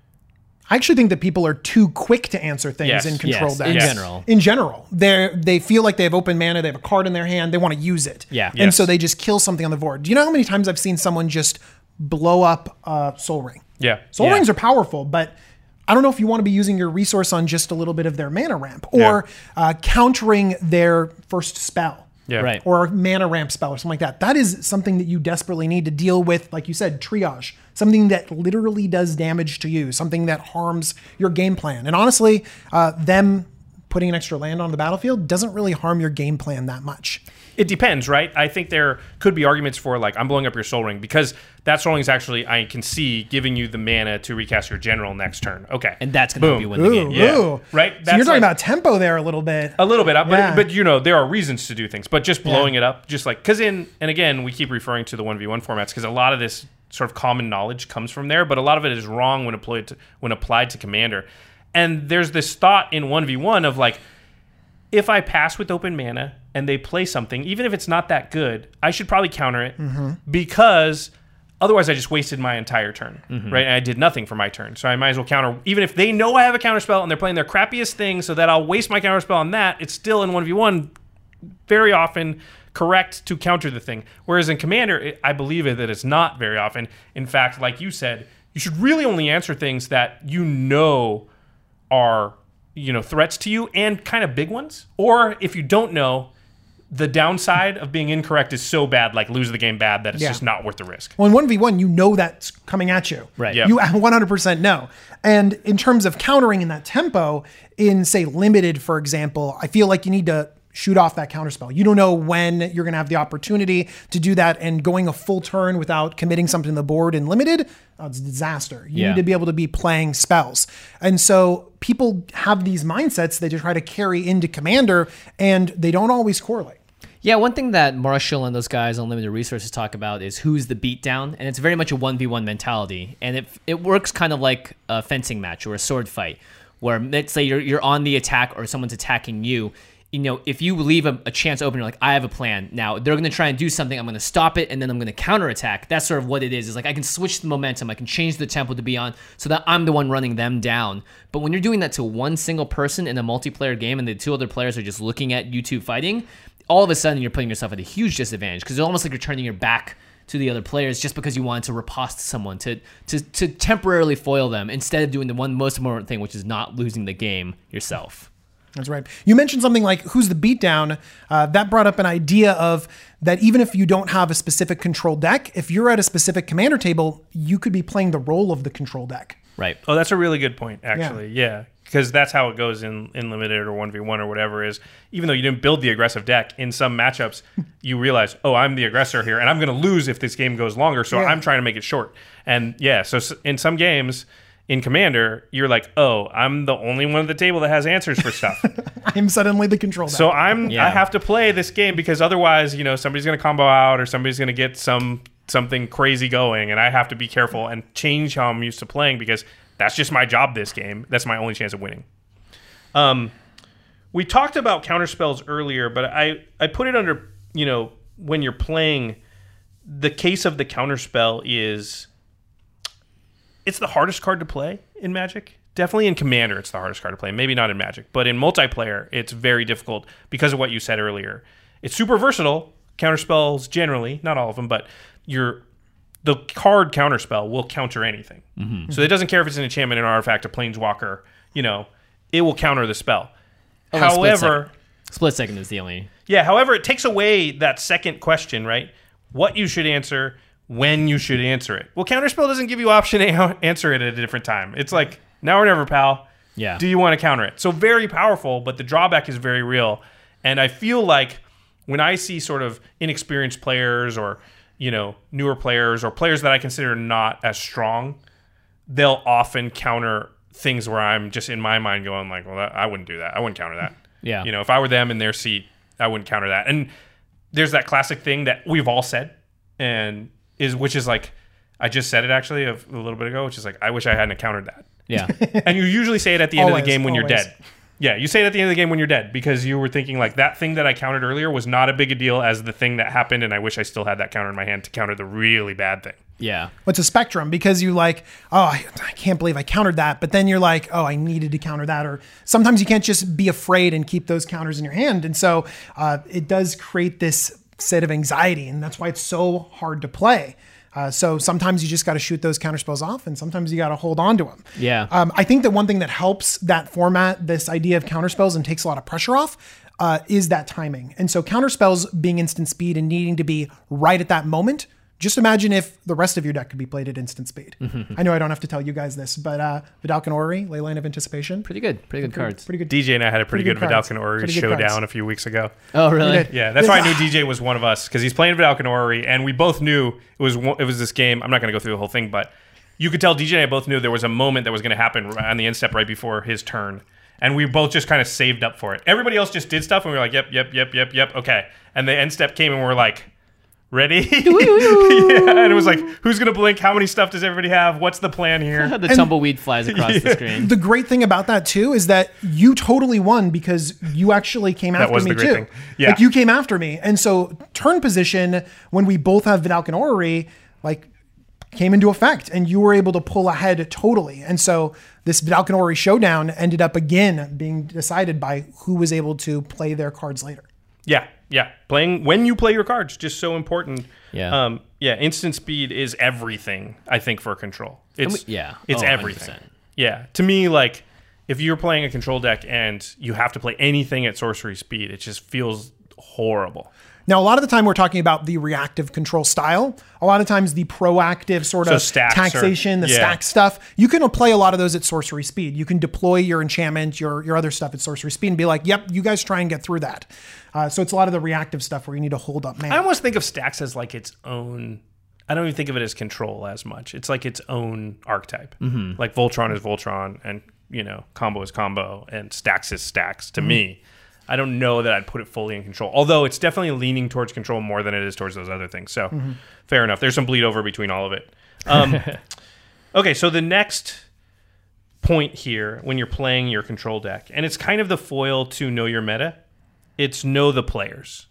I actually think that people are too quick to answer things Yes. in control Yes, decks. in Yes. general. In general, they they feel like they have open mana, they have a card in their hand, they want to use it. Yeah. And Yes. so they just kill something on the board. Do you know how many times I've seen someone just blow up a Soul Ring? yeah, Soul yeah. Rings are powerful, but I don't know if you want to be using your resource on just a little bit of their mana ramp or uh, countering their first spell. Yeah. Right. Or a mana ramp spell or something like that. That is something that you desperately need to deal with, like you said, triage. Something that literally does damage to you, something that harms your game plan. And honestly, uh, them putting an extra land on the battlefield doesn't really harm your game plan that much. It depends, right? I think there could be arguments for, like, I'm blowing up your Soul Ring because that Soul Ring is actually, I can see, giving you the mana to recast your general next turn. Okay. And that's going to help Boom. you win the Ooh, game. Yeah. ooh. Right? So That's you're talking like- about tempo there a little bit. A little bit, but, Yeah. but you know, there are reasons to do things. But just blowing it up, just like, because in, and again, we keep referring to the one v one formats because a lot of this sort of common knowledge comes from there, but a lot of it is wrong when applied to, when applied to Commander. And there's this thought in one v one of like, if I pass with open mana and they play something, even if it's not that good, I should probably counter it because otherwise I just wasted my entire turn, right? And I did nothing for my turn. So I might as well counter, even if they know I have a counter spell and they're playing their crappiest thing so that I'll waste my counter spell on that, it's still in one v one very often correct to counter the thing. Whereas in Commander, it, I believe it, that it's not very often. In fact, like you said, you should really only answer things that you know are, you know, threats to you and kind of big ones. Or if you don't know, the downside of being incorrect is so bad, like lose the game bad, that it's Yeah. just not worth the risk. Well, in one v one, you know that's coming at you. Right. Yeah. You one hundred percent know. And in terms of countering in that tempo, in, say, limited, for example, I feel like you need to shoot off that counterspell. You don't know when you're going to have the opportunity to do that, and going a full turn without committing something to the board in limited, uh, it's a disaster. You Yeah. need to be able to be playing spells. And so people have these mindsets they just try to carry into Commander, and they don't always correlate. Yeah, one thing that Marshall and those guys on Limited Resources talk about is who's the beatdown, and it's very much a one v one mentality. And it it works kind of like a fencing match or a sword fight, where let's say you're you're on the attack or someone's attacking you. you know, if you leave a, a chance open, you're like, I have a plan. Now they're going to try and do something. I'm going to stop it, and then I'm going to counterattack. That's sort of what it is. It's like I can switch the momentum. I can change the tempo to be on so that I'm the one running them down. But when you're doing that to one single person in a multiplayer game and the two other players are just looking at you two fighting, all of a sudden you're putting yourself at a huge disadvantage because it's almost like you're turning your back to the other players just because you wanted to riposte someone, to, to, to temporarily foil them instead of doing the one most important thing, which is not losing the game yourself. That's right. You mentioned something like who's the beatdown. Uh, that brought up an idea of that even if you don't have a specific control deck, if you're at a specific commander table, you could be playing the role of the control deck. Right. Oh, that's a really good point, actually. Yeah. Because yeah. that's how it goes in, in Limited or one v one or whatever is, even though you didn't build the aggressive deck, in some matchups, you realize, oh, I'm the aggressor here, and I'm going to lose if this game goes longer, so yeah. I'm trying to make it short. And yeah, so in some games... in Commander, you're like, oh, I'm the only one at the table that has answers for stuff. I'm suddenly the control deck. So I'm, yeah. I have to play this game because otherwise, you know, somebody's going to combo out or somebody's going to get some something crazy going, and I have to be careful and change how I'm used to playing because that's just my job this game. That's my only chance of winning. Um, we talked about counterspells earlier, but I, I put it under, you know, when you're playing, the case of the counterspell is... it's the hardest card to play in Magic. Definitely in Commander, it's the hardest card to play. Maybe not in Magic. But in multiplayer, it's very difficult because of what you said earlier. It's super versatile. Counterspells generally, not all of them, but your the card counterspell will counter anything. Mm-hmm. So it doesn't care if it's an enchantment, an artifact, a planeswalker. You know, it will counter the spell. Oh, however... split second. split second is the only... Yeah, however, it takes away that second question, right? What you should answer... when you should answer it. Well, Counterspell doesn't give you option to answer it at a different time. It's like, now or never, pal. Yeah. Do you want to counter it? So very powerful, but the drawback is very real. And I feel like when I see sort of inexperienced players or, you know, newer players or players that I consider not as strong, they'll often counter things where I'm just in my mind going like, well, that, I wouldn't do that. I wouldn't counter that. Yeah. You know, if I were them in their seat, I wouldn't counter that. And there's that classic thing that we've all said, and is which is like, I just said it actually a, a little bit ago, which is like, I wish I hadn't countered that. Yeah. And you usually say it at the end always, of the game when always. you're dead. Yeah, you say it at the end of the game when you're dead because you were thinking like that thing that I countered earlier was not a big a deal as the thing that happened, and I wish I still had that counter in my hand to counter the really bad thing. Yeah. It's a spectrum because you like, oh, I, I can't believe I countered that. But then you're like, oh, I needed to counter that. Or sometimes you can't just be afraid and keep those counters in your hand. And so uh, it does create this set of anxiety, and that's why it's so hard to play. Uh, so sometimes you just got to shoot those counterspells off, and sometimes you got to hold on to them. Yeah. Um, I think that one thing that helps that format, this idea of counterspells, and takes a lot of pressure off, uh, is that timing. And so counterspells being instant speed and needing to be right at that moment. Just imagine if the rest of your deck could be played at instant speed. Mm-hmm. I know I don't have to tell you guys this, but uh, Vedalken Orrery, Leyline of Anticipation. Pretty good. Pretty good pretty, cards. Pretty good. D J and I had a pretty, pretty good, good Vedalken Orrery showdown cards. a few weeks ago. Oh, really? Yeah, that's why I knew D J was one of us, because he's playing Vedalken Orrery, and we both knew it was it was this game. I'm not going to go through the whole thing, but you could tell D J and I both knew there was a moment that was going to happen on the end step right before his turn. And we both just kind of saved up for it. Everybody else just did stuff, and we were like, yep, yep, yep, yep, yep, okay. And the end step came, and we were like, ready? Yeah, and it was like, who's going to blink? How many stuff does everybody have? What's the plan here? The And- tumbleweed flies across Yeah. the screen. The great thing about that too is that you totally won because you actually came after was me the great too. thing. Yeah. Like you came after me. And so turn position, when we both have Vedalken Orrery, like came into effect and you were able to pull ahead totally. And so this Vedalken Orrery showdown ended up again being decided by who was able to play their cards later. Yeah, yeah. Playing when you play your cards, just so important. Yeah. Um, yeah, instant speed is everything, I think, for control. It's we- yeah. It's Oh, everything. one hundred percent. Yeah. To me, like, if you're playing a control deck and you have to play anything at sorcery speed, it just feels horrible. Now, a lot of the time we're talking about the reactive control style. A lot of times the proactive sort So of stacks taxation, are- the yeah. stack stuff. You can apply a lot of those at sorcery speed. You can deploy your enchantment, your your other stuff at sorcery speed and be like, yep, you guys try and get through that. Uh, so it's a lot of the reactive stuff where you need to hold up man. I almost think of stacks as like its own. I don't even think of it as control as much. It's like its own archetype. Mm-hmm. Like Voltron is Voltron, and you know, combo is combo, and stacks is stacks. To mm-hmm. me, I don't know that I'd put it fully in control. Although it's definitely leaning towards control more than it is towards those other things. So mm-hmm. fair enough. There's some bleed over between all of it. Um, okay, so the next point here when you're playing your control deck, and it's kind of the foil to know your meta, it's know the players.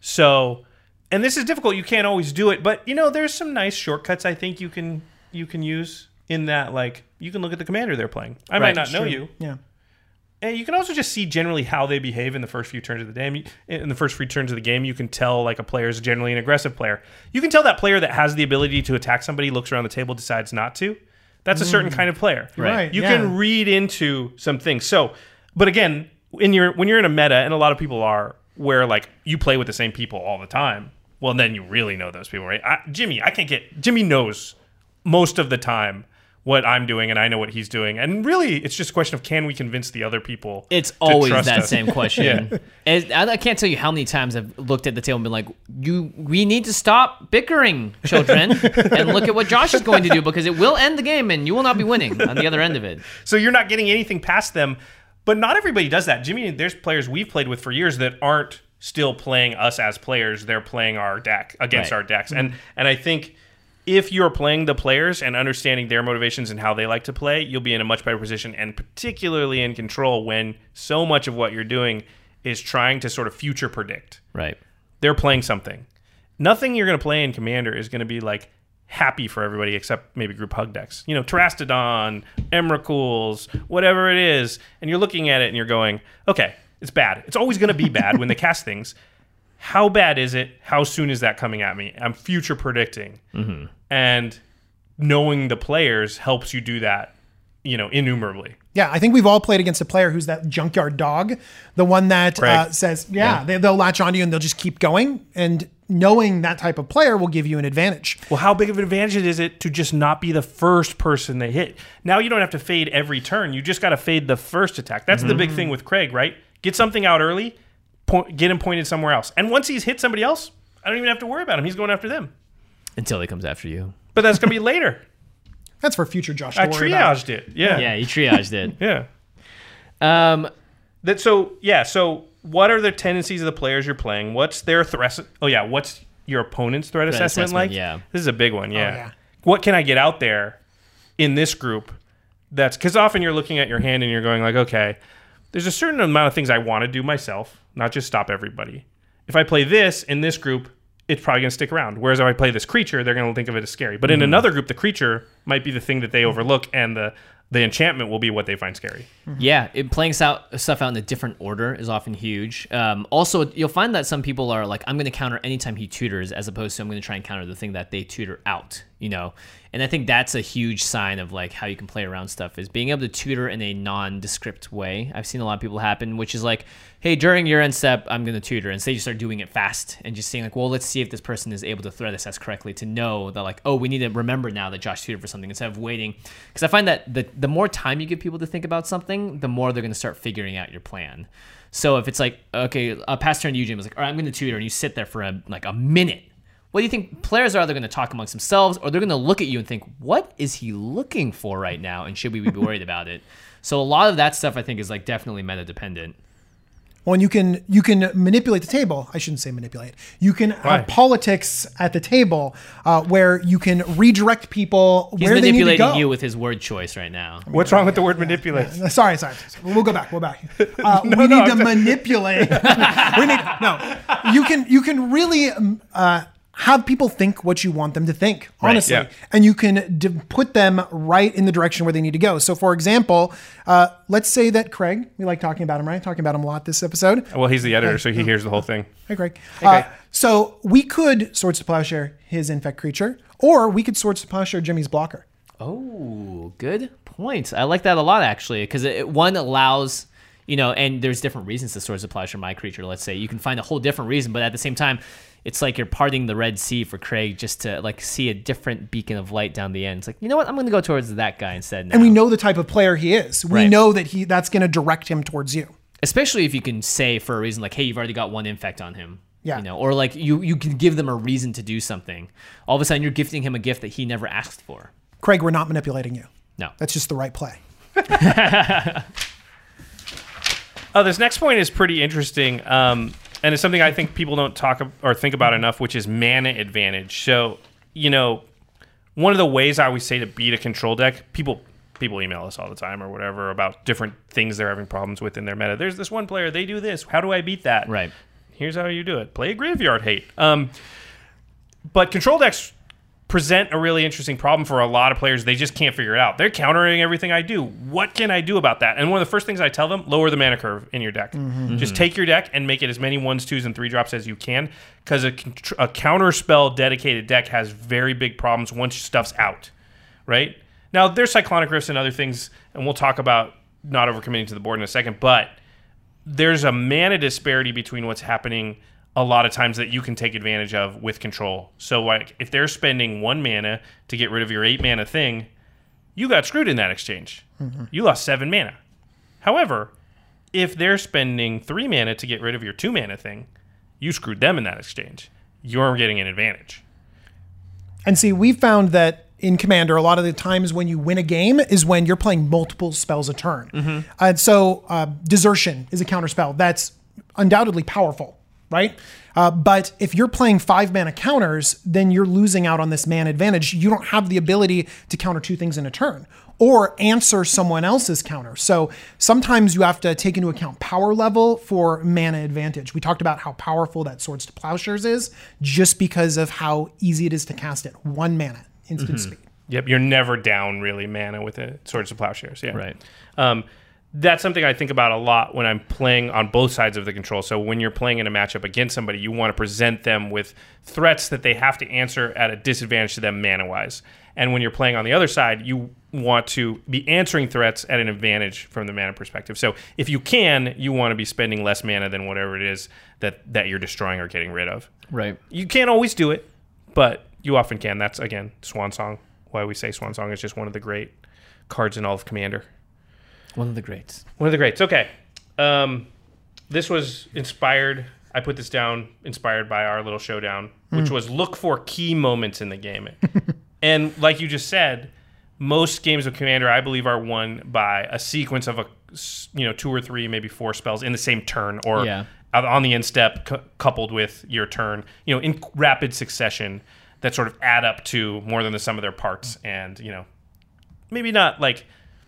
So, and this is difficult. You can't always do it, but you know, there's some nice shortcuts I think you can you can use in that. Like, you can look at the commander they're playing. I Right, might not know Sure. you. Yeah. And you can also just see generally how they behave in the first few turns of the game. In the first few turns of the game, you can tell like a player is generally an aggressive player. You can tell that player that has the ability to attack somebody, looks around the table, decides not to. That's a certain kind of player. Right, You yeah. can read into some things. So, but again, in your when you're in a meta, and a lot of people are, where like you play with the same people all the time, well, then you really know those people, right? I, Jimmy, I can't get Jimmy knows most of the time what I'm doing, and I know what he's doing. And really, it's just a question of, can we convince the other people? It's to always trust that us? same question. And I I can't tell you how many times I've looked at the table and been like, "You, we need to stop bickering, children, and look at what Josh is going to do, because it will end the game, and you will not be winning on the other end of it." So you're not getting anything past them. But not everybody does that. Jimmy, there's players we've played with for years that aren't still playing us as players. They're playing our deck against Right. our decks. And and I think if you're playing the players and understanding their motivations and how they like to play, you'll be in a much better position, and particularly in control, when so much of what you're doing is trying to sort of future predict. Right. They're playing something. Nothing you're going to play in Commander is going to be like happy for everybody except maybe group hug decks. You know, Terastodon, Emrakul's, whatever it is, and you're looking at it and you're going, okay, it's bad. It's always going to be bad when they cast things. How bad is it? How soon is that coming at me? I'm future predicting. Mm-hmm. And knowing the players helps you do that, you know, innumerably. Yeah, I think we've all played against a player who's that junkyard dog, the one that uh, Craig. says, yeah, They, they'll latch onto you and they'll just keep going. And knowing that type of player will give you an advantage. Well, how big of an advantage is it to just not be the first person they hit? Now you don't have to fade every turn. You just got to fade the first attack. That's mm-hmm. the big thing with Craig, right? Get something out early, point, get him pointed somewhere else. And once he's hit somebody else, I don't even have to worry about him. He's going after them. Until he comes after you. But that's going to be later. That's for future Josh to I worry about. triaged it. Yeah. Yeah, he triaged it. Yeah. Um, That so yeah. So what are the tendencies of the players you're playing? What's their threat? Oh yeah. What's your opponent's threat, Threat assessment, assessment, like? yeah. This is a big one. Yeah. yeah. What can I get out there in this group? That's because often you're looking at your hand and you're going like, okay, there's a certain amount of things I want to do myself, not just stop everybody. If I play this in this group, it's probably going to stick around. Whereas if I play this creature, they're going to think of it as scary. But in Mm-hmm. another group, the creature might be the thing that they overlook, and the the enchantment will be what they find scary. Yeah, it, playing out, stuff out in a different order is often huge. Um, also, you'll find that some people are like, I'm going to counter anytime he tutors, as opposed to I'm going to try and counter the thing that they tutor out, you know? And I think that's a huge sign of like how you can play around stuff, is being able to tutor in a nondescript way. I've seen a lot of people happen, which is like, hey, during your end step, I'm going to tutor. And say you start doing it fast and just saying like, well, let's see if this person is able to threat assess correctly, to know that like, oh, we need to remember now that Josh tutored for something, instead of waiting. Because I find that the, the more time you give people to think about something, the more they're going to start figuring out your plan. So if it's like, okay, a pass turn to you, Jim, is like, all right, I'm going to tutor, and you sit there for a, like a minute. What do you think? Players are either going to talk amongst themselves, or they're going to look at you and think, what is he looking for right now? And should we be worried about it? So a lot of that stuff, I think, is like definitely meta dependent. Well, and you can you can manipulate the table. I shouldn't say manipulate. You can Right. have politics at the table, uh, where you can redirect people He's where they need to manipulating go. you with his word choice right now. What's wrong with the word manipulate? Uh, Sorry, sorry, sorry. We'll go back. We'll back. Uh, we no, need to I'm- manipulate. we need no. You can you can really um, uh, have people think what you want them to think, honestly, yeah. and you can d- put them right in the direction where they need to go. So, for example, uh, let's say that Craig, we like talking about him, right? Talking about him a lot this episode. Well, he's the editor, so he hears the whole thing. Hey, Craig. Craig. Uh, so we could Swords to Plowshare his infect creature, or we could Swords to Plowshare Jimmy's blocker. Oh, good point. I like that a lot, actually, because it, one allows, you know, and there's different reasons to Swords of Plowshare my creature, let's say. You can find a whole different reason, but at the same time, it's like you're parting the Red Sea for Craig just to like see a different beacon of light down the end. It's like, you know what? I'm going to go towards that guy instead now. And we know the type of player he is. We Right. know that he that's going to direct him towards you. Especially if you can say for a reason like, hey, you've already got one infect on him. Yeah. You know, or like you, you can give them a reason to do something. All of a sudden, you're gifting him a gift that he never asked for. Craig, we're not manipulating you. No. That's just the right play. Oh, this next point is pretty interesting, um, and it's something I think people don't talk ab- or think about enough, which is mana advantage. So, you know, one of the ways I always say to beat a control deck, people people email us all the time or whatever about different things they're having problems with in their meta. There's this one player, they do this. How do I beat that? Right. Here's how you do it. Play Graveyard Hate. Um, but control decks present a really interesting problem for a lot of players. They just can't figure it out. They're countering everything I do. What can I do about that? And one of the first things I tell them, lower the mana curve in your deck. Mm-hmm. Just take your deck and make it as many ones, twos, and three drops as you can, because a, a counter spell dedicated deck has very big problems once stuff's out, right? Now, there's Cyclonic Rifts and other things, and we'll talk about not overcommitting to the board in a second, but there's a mana disparity between what's happening a lot of times that you can take advantage of with control. So like if they're spending one mana to get rid of your eight mana thing, you got screwed in that exchange. Mm-hmm. You lost seven mana. However, if they're spending three mana to get rid of your two mana thing, you screwed them in that exchange. You're getting an advantage. And see, we found that in Commander, a lot of the times when you win a game is when you're playing multiple spells a turn. Mm-hmm. And so uh, Desertion is a counterspell that's undoubtedly powerful. Right? Uh, but if you're playing five mana counters, then you're losing out on this mana advantage. You don't have the ability to counter two things in a turn or answer someone else's counter. So sometimes you have to take into account power level for mana advantage. We talked about how powerful that Swords to Plowshares is just because of how easy it is to cast it. One mana, instant mm-hmm. speed. Yep, you're never down really mana with it. Swords to Plowshares, yeah. Right. Um, That's something I think about a lot when I'm playing on both sides of the control. So when you're playing in a matchup against somebody, you want to present them with threats that they have to answer at a disadvantage to them mana-wise. And when you're playing on the other side, you want to be answering threats at an advantage from the mana perspective. So if you can, you want to be spending less mana than whatever it is that, that you're destroying or getting rid of. Right. You can't always do it, but you often can. That's, again, Swan Song. Why we say Swan Song is just one of the great cards in all of Commander. One of the greats. One of the greats. Okay. Um, this was inspired. I put this down inspired by our little showdown, which mm. was look for key moments in the game. And like you just said, most games of Commander, I believe, are won by a sequence of a, you know, two or three, maybe four spells in the same turn or yeah. on the end step cu- coupled with your turn, you know, in rapid succession that sort of add up to more than the sum of their parts. And, you know, maybe not like...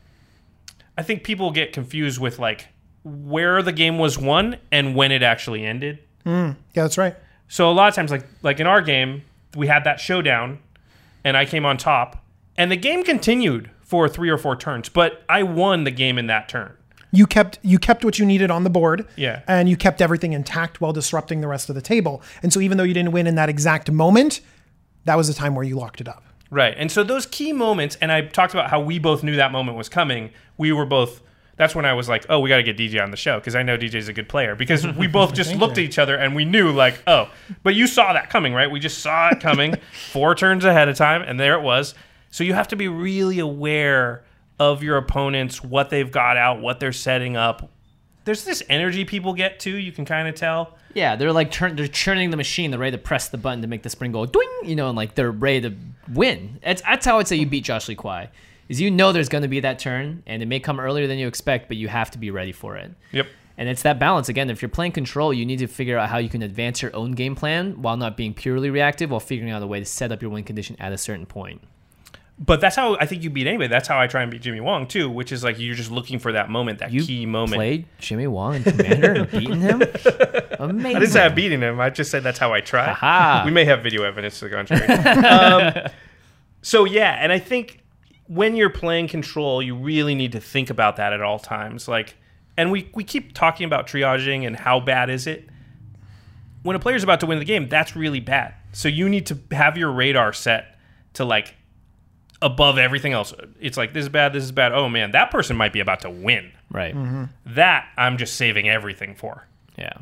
I think people get confused with like where the game was won and when it actually ended. Mm, yeah, that's right. So a lot of times, like like in our game, we had that showdown, and I came on top, and the game continued for three or four turns, but I won the game in that turn. You kept you kept what you needed on the board, yeah, and you kept everything intact while disrupting the rest of the table. And so even though you didn't win in that exact moment, that was the time where you locked it up. Right. And so those key moments, and I talked about how we both knew that moment was coming. We were both, that's when I was like, oh, we got to get D J on the show because I know D J's a good player. Because we both just looked you. at each other and we knew like, oh, but you saw that coming, right? We just saw it coming four turns ahead of time, and there it was. So you have to be really aware of your opponents, what they've got out, what they're setting up. There's this energy people get too, you can kind of tell. Yeah, they're like turn, they're churning the machine. They're ready to press the button to make the spring go doing, you know, and like they're ready to win. That's that's how I'd say you beat Josh Lee Kwai. Is you know there's going to be that turn, and it may come earlier than you expect, but you have to be ready for it. Yep. And it's that balance again. If you're playing control, you need to figure out how you can advance your own game plan while not being purely reactive, while figuring out a way to set up your win condition at a certain point. But that's how I think you beat anybody. That's how I try and beat Jimmy Wong too, which is like you're just looking for that moment, that you key moment. Played Jimmy Wong in Commander and beaten him? Amazing. I didn't say I'm beating him. I just said that's how I try. Aha. We may have video evidence to the contrary. um, so yeah, and I think when you're playing control, you really need to think about that at all times. Like, and we we keep talking about triaging and how bad is it. When a player's about to win the game, that's really bad. So you need to have your radar set to like above everything else. It's like, this is bad, this is bad. Oh man, that person might be about to win. Right. Mm-hmm. That I'm just saving everything for. Yeah.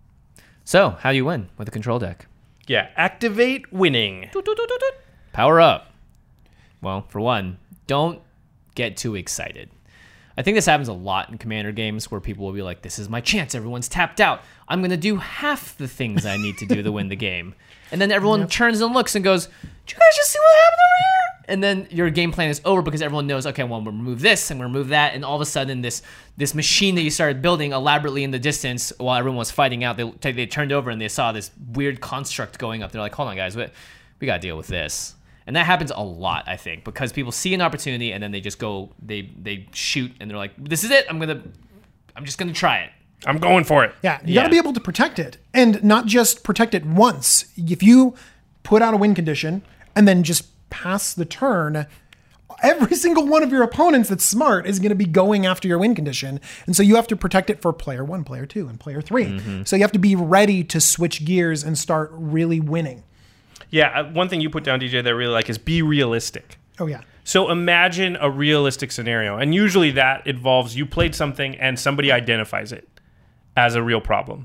So, how do you win with a control deck? Yeah, activate winning. Power up. Well, for one, don't get too excited. I think this happens a lot in Commander games where people will be like, this is my chance, everyone's tapped out. I'm going to do half the things I need to do to win the game. And then everyone yep. turns and looks and goes, did you guys just see what happened over here? And then your game plan is over because everyone knows, okay, well, we'll remove this and we'll remove that. And all of a sudden, this this machine that you started building elaborately in the distance while everyone was fighting out, they, they turned over and they saw this weird construct going up. They're like, hold on, guys, we, we got to deal with this. And that happens a lot, I think, because people see an opportunity and then they just go, they they shoot, and they're like, "This is it. I'm gonna, I'm just gonna try it." I'm going for it. Yeah, you Yeah. got to be able to protect it, and not just protect it once. If you put out a win condition and then just pass the turn, every single one of your opponents that's smart is going to be going after your win condition, and so you have to protect it for player one, player two, and player three. Mm-hmm. So you have to be ready to switch gears and start really winning. Yeah, uh, one thing you put down, D J, that I really like is be realistic. Oh yeah. So imagine a realistic scenario, and usually that involves you played something and somebody identifies it as a real problem.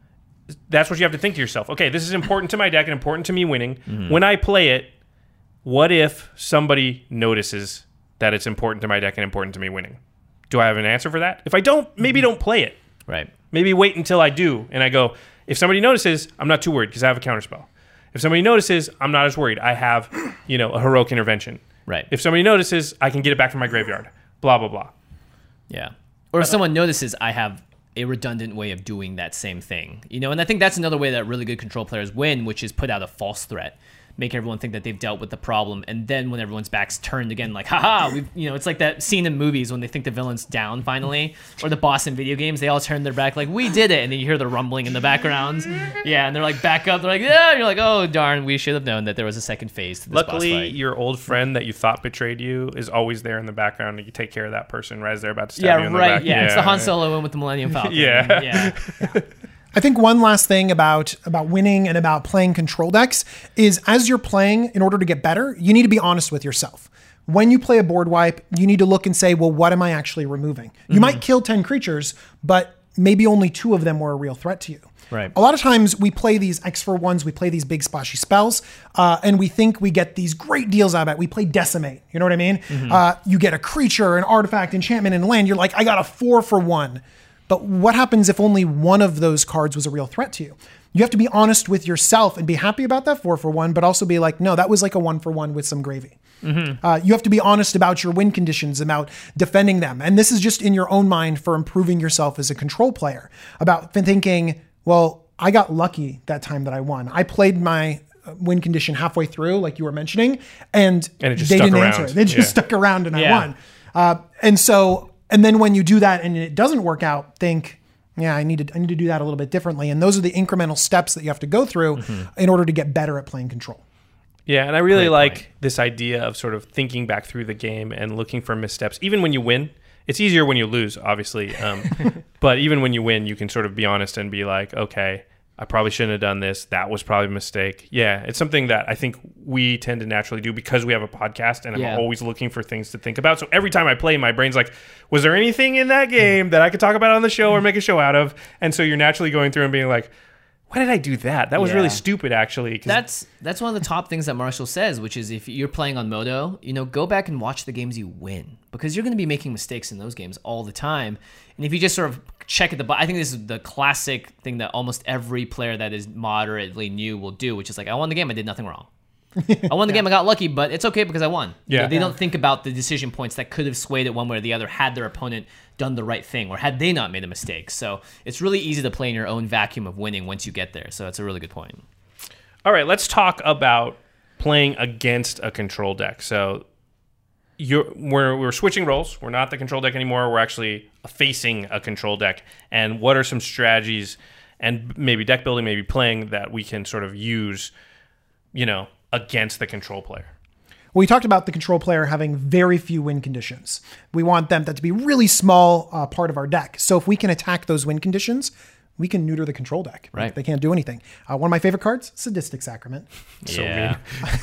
That's what you have to think to yourself. Okay, this is important to my deck and important to me winning. Mm-hmm. When I play it, what if somebody notices that it's important to my deck and important to me winning? Do I have an answer for that? If I don't, maybe don't play it. Right. Maybe wait until I do, and I go, if somebody notices, I'm not too worried because I have a counterspell. If somebody notices, I'm not as worried. I have, you know, a heroic intervention. Right. If somebody notices, I can get it back from my graveyard. Blah, blah, blah. Yeah. Or if someone notices, I have a redundant way of doing that same thing. You know, and I think that's another way that really good control players win, which is put out a false threat. Make everyone think that they've dealt with the problem, and then when everyone's back's turned again, like, haha, we've, you know, it's like that scene in movies when they think the villain's down finally, or the boss in video games, they all turn their back like, we did it, and then you hear the rumbling in the background, yeah, and they're like, back up, they're like, yeah, and you're like, oh, darn, we should have known that there was a second phase to this boss Luckily, fight. your old friend that you thought betrayed you is always there in the background, and you take care of that person right as they're about to stab Yeah, you in right, the back. yeah, it's the Han Solo one with the Millennium Falcon. Yeah. yeah. I think one last thing about about winning and about playing control decks is as you're playing, in order to get better, you need to be honest with yourself. When you play a board wipe, you need to look and say, well, what am I actually removing? You Mm-hmm. might kill ten creatures, but maybe only two of them were a real threat to you. Right. A lot of times we play these X for ones, we play these big splashy spells, uh, and we think we get these great deals out of it. We play Decimate, you know what I mean? Mm-hmm. Uh, you get a creature, an artifact, enchantment, and land. You're like, I got a four for one. But what happens if only one of those cards was a real threat to you? You have to be honest with yourself and be happy about that four for one, but also be like, no, that was like a one for one with some gravy. Mm-hmm. Uh, you have to be honest about your win conditions, about defending them. And this is just in your own mind for improving yourself as a control player, about thinking, well, I got lucky that time that I won. I played my win condition halfway through, like you were mentioning, and, And it just they stuck didn't around. answer it. They just Yeah. stuck around and Yeah. I won. Uh, and so... And then when you do that and it doesn't work out, think, yeah, I need to I need to do that a little bit differently. And those are the incremental steps that you have to go through mm-hmm. in order to get better at playing control. Yeah, and I really Great like point. this idea of sort of thinking back through the game and looking for missteps. Even when you win, it's easier when you lose, obviously. Um, but even when you win, you can sort of be honest and be like, okay, I probably shouldn't have done this. That was probably a mistake. Yeah, it's something that I think we tend to naturally do because we have a podcast and Yeah. I'm always looking for things to think about. So every time I play, my brain's like, was there anything in that game that I could talk about on the show or make a show out of? And so you're naturally going through and being like, why did I do that? That was Yeah. really stupid, actually. 'Cause That's that's one of the top things that Marshall says, which is if you're playing on Modo, you know, go back and watch the games you win because you're going to be making mistakes in those games all the time. And if you just sort of check at the, bo- I think this is the classic thing that almost every player that is moderately new will do, which is like, I won the game, I did nothing wrong. I won the game, I got lucky, but it's okay because I won. You Yeah. know, they don't think about the decision points that could have swayed it one way or the other had their opponent done the right thing or had they not made a mistake. So it's really easy to play in your own vacuum of winning once you get there. So that's a really good point. All right, let's talk about playing against a control deck. So you're, we're, we're switching roles. We're not the control deck anymore. We're actually facing a control deck. And what are some strategies and maybe deck building, maybe playing that we can sort of use, you know, against the control player? We talked about the control player having very few win conditions. We want them that to be really small uh, part of our deck. So if we can attack those win conditions, we can neuter the control deck. Right. They can't do anything. Uh, one of my favorite cards, Sadistic Sacrament. So yeah. mean.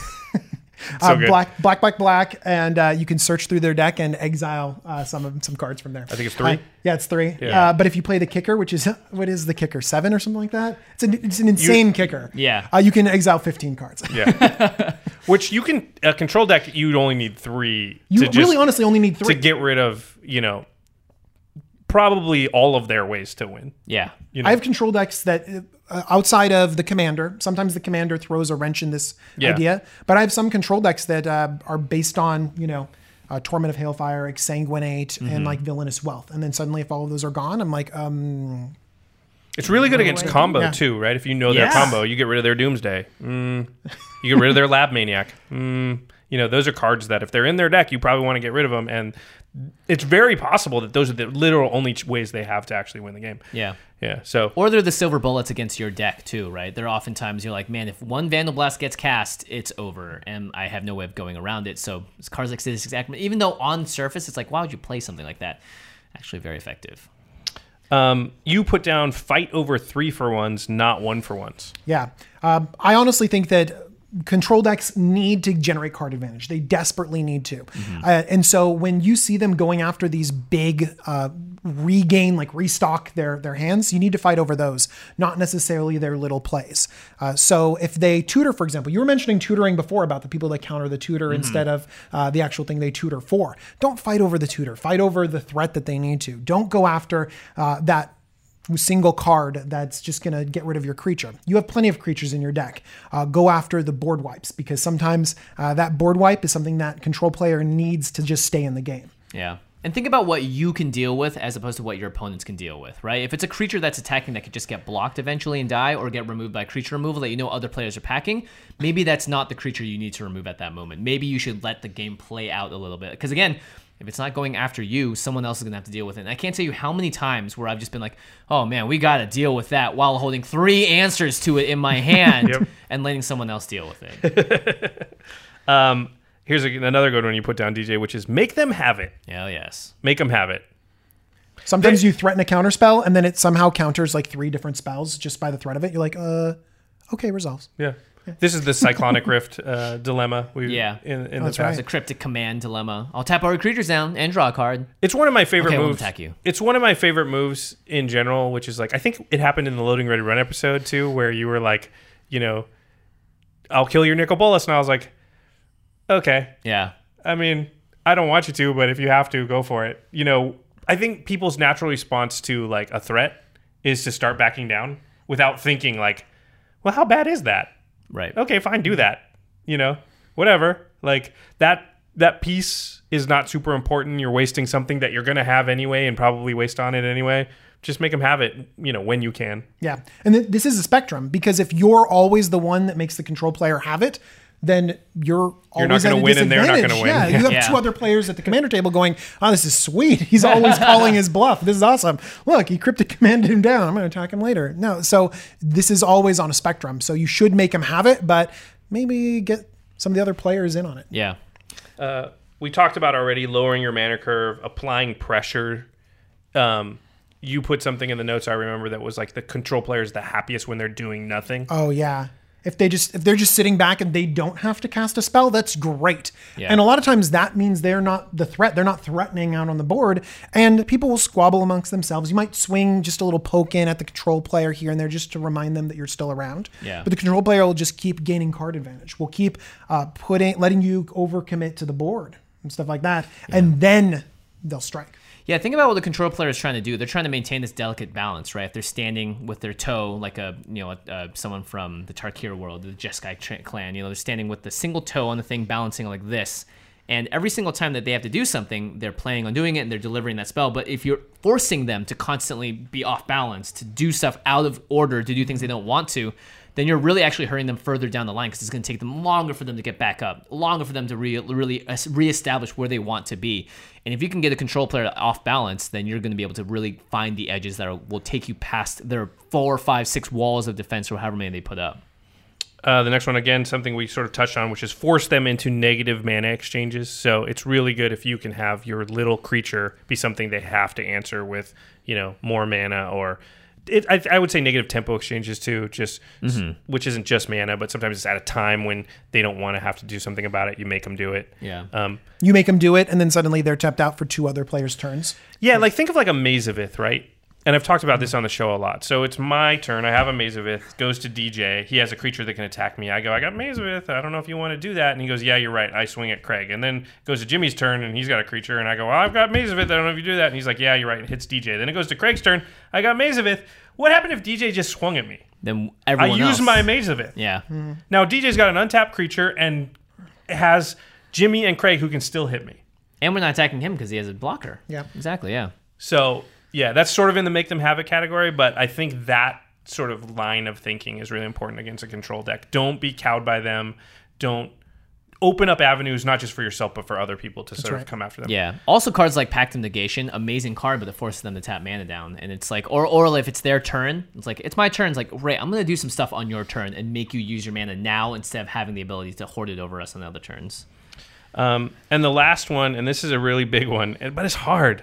uh, good. black, black, black, black, and uh, you can search through their deck and exile uh, some of some cards from there. I think it's three. Uh, yeah, it's three. Yeah. Uh, but if you play the kicker, which is what is the kicker? Seven or something like that. It's an it's an insane kicker. Yeah. Uh, you can exile fifteen cards. Yeah. Which you can, a control deck, you'd only need three You to just, really honestly only need three. to get rid of, you know, probably all of their ways to win. Yeah. You know? I have control decks that uh, outside of the commander, sometimes the commander throws a wrench in this Yeah. idea, but I have some control decks that uh, are based on, you know, uh, Torment of Hailfire, Exsanguinate, Mm-hmm. and like Villainous Wealth. And then suddenly if all of those are gone, I'm like, um, It's really good No against way. combo Yeah. too, right? If you know their Yes. combo, you get rid of their Doomsday. Mm. You get rid of their Lab Maniac. Mm. You know, those are cards that if they're in their deck, you probably want to get rid of them. And it's very possible that those are the literal only ch- ways they have to actually win the game. Yeah. Yeah. So Or they're the silver bullets against your deck too, right? They're oftentimes you're like, man, if one Vandal Blast gets cast, it's over, and I have no way of going around it. So it's cards like this exact, even though on surface it's like, why would you play something like that? Actually, very effective. um, you put down fight over three for ones, not one for ones. Yeah. Um, I honestly think that control decks need to generate card advantage. They desperately need to. Mm-hmm. Uh, and so when you see them going after these big uh, regain, like restock their, their hands, you need to fight over those, not necessarily their little plays. Uh, so if they tutor, for example, you were mentioning tutoring before about the people that counter the tutor Mm-hmm. instead of uh, the actual thing they tutor for. Don't fight over the tutor. Fight over the threat that they need to. Don't go after uh, that single card that's just going to get rid of your creature. You have plenty of creatures in your deck. Uh, go after the board wipes, because sometimes uh, that board wipe is something that control player needs to just stay in the game. Yeah. And think about what you can deal with as opposed to what your opponents can deal with, right? If it's a creature that's attacking that could just get blocked eventually and die, or get removed by creature removal that you know other players are packing, maybe that's not the creature you need to remove at that moment. Maybe you should let the game play out a little bit. Because again, if it's not going after you, someone else is going to have to deal with it. And I can't tell you how many times where I've just been like, oh man, we got to deal with that while holding three answers to it in my hand Yep. and letting someone else deal with it. Um, here's a, another good one you put down, D J, which is make them have it. Hell yes. Make them have it. Sometimes you threaten a counter spell and then it somehow counters like three different spells just by the threat of it. You're like, uh, okay, resolves. Yeah. This is the Cyclonic Rift uh, dilemma. We, Yeah. In, in the that's past. right. It's a cryptic command dilemma. I'll tap all your creatures down and draw a card. It's one of my favorite Okay, I won't moves. attack you. It's one of my favorite moves in general, which is like, I think it happened in the Loading Ready Run episode too, where you were like, you know, I'll kill your Nicol Bolas. And I was like, okay. Yeah. I mean, I don't want you to, but if you have to, go for it. You know, I think people's natural response to like a threat is to start backing down without thinking like, well, how bad is that? Right. Okay, fine, do that. You know, whatever. Like that that piece is not super important. You're wasting something that you're going to have anyway and probably waste on it anyway. Just make them have it, you know, when you can. Yeah. And th- this is a spectrum, because if you're always the one that makes the control player have it, then you're always not gonna at a win and they're not gonna disadvantage. win. Yeah, you have Yeah. two other players at the commander table going, oh, this is sweet. He's always calling his bluff. This is awesome. Look, he cryptic commanded him down. I'm going to attack him later. No, so this is always on a spectrum. So you should make him have it, but maybe get some of the other players in on it. Yeah. Uh, we talked about already lowering your mana curve, applying pressure. Um, you put something in the notes I remember that was like the control player is the happiest when they're doing nothing. Oh yeah. If they just if they're just sitting back and they don't have to cast a spell, that's great. Yeah. And a lot of times that means they're not the threat. They're not threatening out on the board, and people will squabble amongst themselves. You might swing just a little poke in at the control player here and there just to remind them that you're still around. Yeah. But the control player will just keep gaining card advantage. Will keep uh, putting letting you overcommit to the board and stuff like that, and then they'll strike. Yeah, think about what the control player is trying to do. They're trying to maintain this delicate balance, right? If they're standing with their toe, like a you know a, uh, someone from the Tarkir world, the Jeskai tra- clan, you know, they're standing with the single toe on the thing, balancing like this. And every single time that they have to do something, they're planning on doing it and they're delivering that spell. But if you're forcing them to constantly be off balance, to do stuff out of order, to do things they don't want to, then you're really actually hurrying them further down the line, because it's going to take them longer for them to get back up, longer for them to re- really reestablish where they want to be. And if you can get a control player off balance, then you're going to be able to really find the edges that are, will take you past their four, five, six walls of defense or however many they put up. Uh, the next one, again, something we sort of touched on, which is force them into negative mana exchanges. So it's really good if you can have your little creature be something they have to answer with, you know, more mana, or it, I, I would say negative tempo exchanges too, just mm-hmm. which isn't just mana, but sometimes it's at a time when they don't want to have to do something about it. You make them do it. Yeah. Um, You make them do it, and then suddenly they're tapped out for two other players' turns. yeah, like think of like a Mazavith, right? And I've talked about this on the show a lot. So it's my turn. I have a Mazavith. Goes to D J. He has a creature that can attack me. I go, I got Mazavith. I don't know if you want to do that. And he goes, yeah, you're right. I swing at Craig. And then goes to Jimmy's turn, and he's got a creature. And I go, well, I've got Mazavith. I don't know if you do that. And he's like, yeah, you're right. And hits D J. Then it goes to Craig's turn. I got Mazavith. What happened if D J just swung at me? Then I everyone use else. my Mazavith. Yeah. Now D J's got an untapped creature and has Jimmy and Craig who can still hit me. And we're not attacking him because he has a blocker. Yeah. Exactly, yeah. So Yeah, that's sort of in the make them have it category, but I think that sort of line of thinking is really important against a control deck. Don't be cowed by them. Don't open up avenues, not just for yourself, but for other people to sort right. of come after them. Yeah. Also, cards like Pact of Negation, amazing card, but it forces them to tap mana down. And it's like, or or if it's their turn, it's like, it's my turn. It's like, right, I'm going to do some stuff on your turn and make you use your mana now instead of having the ability to hoard it over us on the other turns. Um, and the last one, and this is a really big one, but it's hard.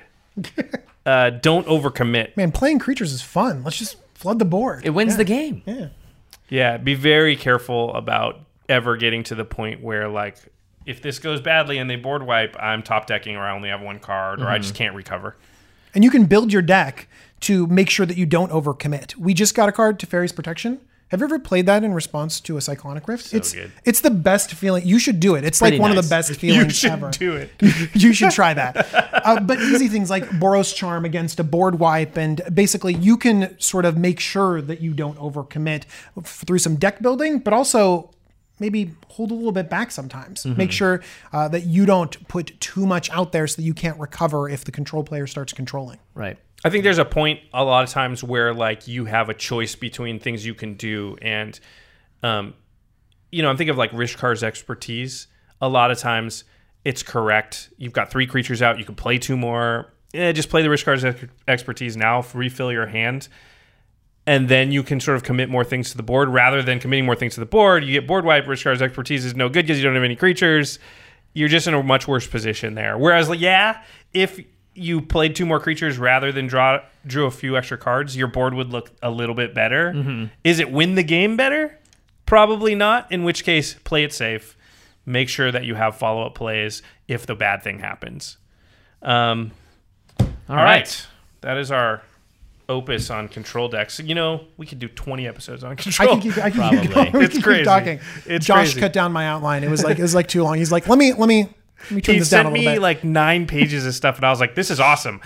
uh, don't overcommit. Man, playing creatures is fun. Let's just flood the board. It wins yeah. the game. Yeah. Yeah, be very careful about ever getting to the point where, like, if this goes badly and they board wipe, I'm top decking or I only have one card or mm-hmm. I just can't recover. And you can build your deck to make sure that you don't overcommit. We just got a card, Teferi's Protection. Have you ever played that in response to a Cyclonic Rift? So it's good. It's the best feeling. You should do it. It's Pretty like one nice. of the best feelings You should ever. do it. You should try that. Uh, but easy things like Boros Charm against a board wipe, and basically you can sort of make sure that you don't overcommit through some deck building, but also maybe hold a little bit back sometimes. Mm-hmm. Make sure uh, that you don't put too much out there so that you can't recover if the control player starts controlling. Right. I think there's a point a lot of times where, like, you have a choice between things you can do. And, um, you know, I'm thinking of like Rishkar's Expertise. A lot of times it's correct. You've got three creatures out. You can play two more. Eh, just play the Rishkar's ex- Expertise now. Refill your hand. And then you can sort of commit more things to the board rather than committing more things to the board. You get board wipe. Rishkar's Expertise is no good because you don't have any creatures. You're just in a much worse position there. Whereas, like, yeah, if you played two more creatures rather than draw drew a few extra cards, your board would look a little bit better. Mm-hmm. Is it win the game better? Probably not, in which case, play it safe. Make sure that you have follow-up plays if the bad thing happens. Um, all all right. right. That is our opus on control decks. You know, we could do twenty episodes on I control. can keep, I can keep Probably. going. We It's can crazy. Keep talking. It's Josh crazy. cut down my outline. It was like it was like too long. He's like, let me let me let me trim He this down a sent little me bit. like nine pages of stuff, and I was like, this is awesome.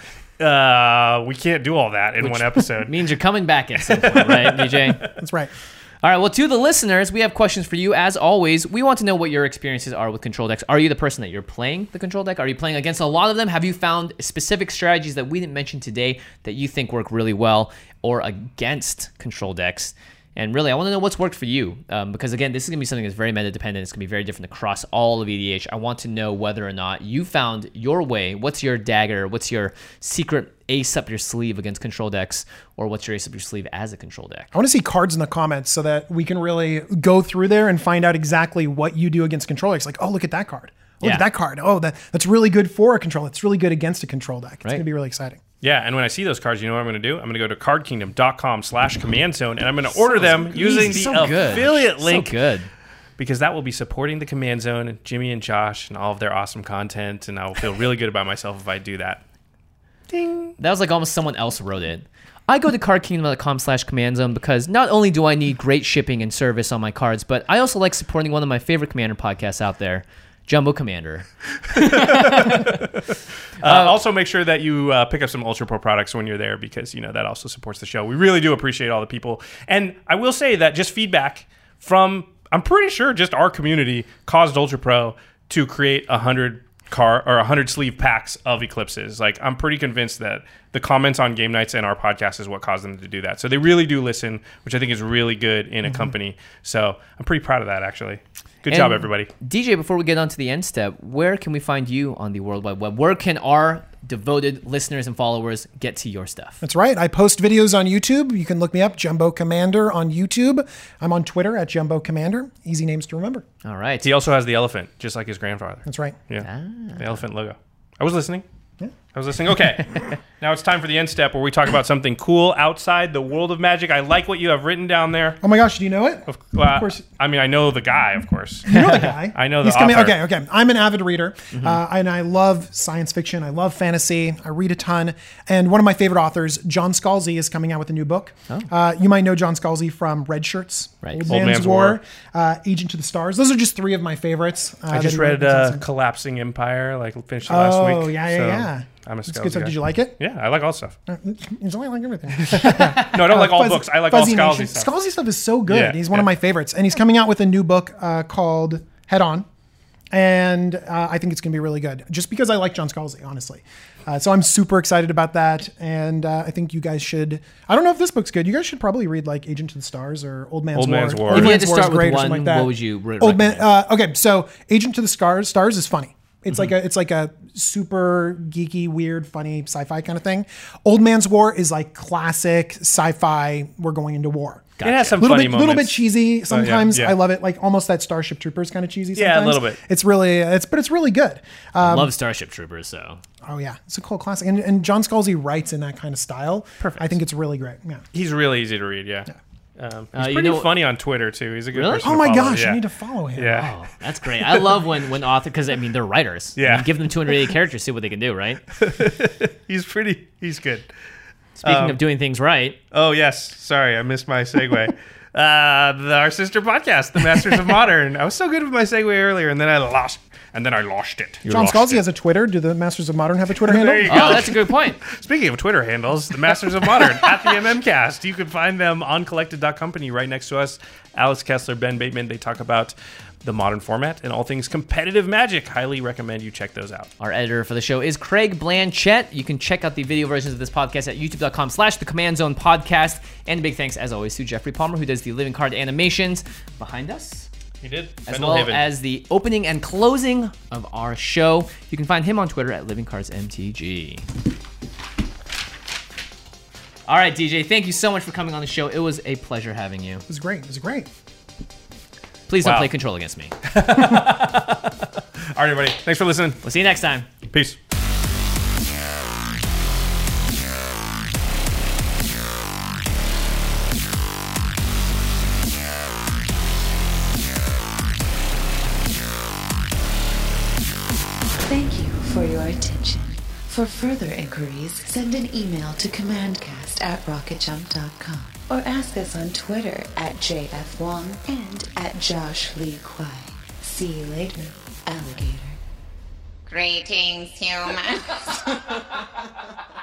Uh, we can't do all that in one episode. Means you're coming back at some point, right, D J? That's right. All right, well, to the listeners, we have questions for you. As always, we want to know what your experiences are with control decks. Are you the person that you're playing the control deck? Are you playing against a lot of them? Have you found specific strategies that we didn't mention today that you think work really well or against control decks? And really, I want to know what's worked for you. Um, because, again, this is going to be something that's very meta-dependent. It's going to be very different across all of E D H. I want to know whether or not you found your way. What's your dagger? What's your secret ace up your sleeve against control decks? Or what's your ace up your sleeve as a control deck? I want to see cards in the comments so that we can really go through there and find out exactly what you do against control decks. Like, oh, look at that card. Oh, look Yeah. at that card. Oh, that that's really good for a control. It's really good against a control deck. It's Right. going to be really exciting. Yeah, and when I see those cards, you know what I'm going to do? I'm going to go to cardkingdom.com slash command zone, and I'm going to order them using the So good. affiliate link. So good. Because that will be supporting the Command Zone, and Jimmy and Josh, and all of their awesome content, and I will feel really good about myself if I do that. Ding. That was like almost someone else wrote it. I go to cardkingdom.com slash command zone because not only do I need great shipping and service on my cards, but I also like supporting one of my favorite Commander podcasts out there, Jumbo Commander. Uh, also, make sure that you uh, pick up some Ultra Pro products when you're there because, you know, that also supports the show. We really do appreciate all the people. And I will say that just feedback from, I'm pretty sure just our community caused Ultra Pro to create a hundred car or a hundred sleeve packs of Eclipses. Like, I'm pretty convinced that the comments on game nights and our podcast is what caused them to do that. So they really do listen, which I think is really good in a company. So I'm pretty proud of that, actually. Good job, And everybody. D J, before we get on to the end step, where can we find you on the World Wide Web? Where can our devoted listeners and followers get to your stuff? That's right. I post videos on YouTube. You can look me up, Jumbo Commander on YouTube. I'm on Twitter at Jumbo Commander. Easy names to remember. All right. He also has the elephant, just like his grandfather. That's right. Yeah, the elephant logo. I was listening. I was listening. Okay, now it's time for the end step where we talk about something cool outside the world of Magic. I like what you have written down there. Oh my gosh, do you know it? Of, uh, of course. I mean, I know the guy, of course. You know the guy. I know the He's coming. author. Okay, okay. I'm an avid reader, uh, and I love science fiction. I love fantasy. I read a ton. And one of my favorite authors, John Scalzi, is coming out with a new book. Uh, you might know John Scalzi from Red Shirts, Right. Old, Old Man's, Man's War, War. Uh, Agent to the Stars. Those are just three of my favorites. Uh, I that just he read wrote. uh, Awesome. Collapsing Empire, like finished it last Oh, week. yeah, yeah, so yeah. I'm a That's Scalzi good stuff. guy. Did you like it? Yeah, I like all stuff. It's only like everything. No, I don't like all Fuzzy- books. I like all Fuzzy Scalzi Nation. stuff. Scalzi stuff is so good. Yeah, he's one of yeah. my favorites. And he's coming out with a new book uh, called Head On. and uh, I think it's going to be really good. Just because I like John Scalzi, honestly. Uh, so I'm super excited about that, and uh, I think you guys should. I don't know if this book's good. You guys should probably read like Agent to the Stars or Old Man's Old War. Man's War. If you had Man's to War is start with great or one, something like that. what would you re- Old Man. recommend? Uh, okay, so Agent to the Stars Stars is funny. It's Mm-hmm. like a it's like a super geeky, weird, funny sci-fi kind of thing. Old Man's War is like classic sci-fi. We're going into war. It has some little funny bit, moments. little bit cheesy. Sometimes yeah. I love it. Like almost that Starship Troopers kind of cheesy. Yeah, a Sometimes. little bit. It's really it's but it's really good. Um, Love Starship Troopers, so. oh yeah, it's a cool classic. And, and John Scalzi writes in that kind of style. Perfect. I think it's really great. Yeah. He's really easy to read. Yeah. Um, he's Uh, you pretty know- funny on Twitter too. He's a good Really? person. Oh to my follow. gosh, yeah. I need to follow him. Yeah. Oh, that's great. I love when when author because I mean they're writers. I Yeah. mean, give them two hundred eighty characters, see what they can do, right? He's pretty. He's good. Speaking Um, of doing things right, Oh yes, sorry, I missed my segue. uh, the, our sister podcast, The Masters of Modern. I was so good with my segue earlier, and then I lost, and then I lost it. John Lost Scalzi it. has a Twitter. Do the Masters of Modern have a Twitter handle? There you oh, go. that's a good point. Speaking of Twitter handles, The Masters of Modern at the M M Cast. You can find them on collected dot company right next to us. Alex Kessler, Ben Bateman. They talk about the modern format and all things competitive Magic. Highly recommend you check those out. Our editor for the show is Craig Blanchett. You can check out the video versions of this podcast at youtube.com slash the Command Zone podcast. And a big thanks, as always, to Jeffrey Palmer, who does the living card animations behind us, He did. as well as the opening and closing of our show. You can find him on Twitter at Living Cards M T G. All right, D J, thank you so much for coming on the show. It was a pleasure having you. It was great. It was great. Please don't Wow. play Control against me. All right, everybody. Thanks for listening. We'll see you next time. Peace. Thank you for your attention. For further inquiries, send an email to commandcast at rocket jump dot com or ask us on Twitter at J F Wong and at Josh Lee Kwai. See you later, alligator. Greetings, humans.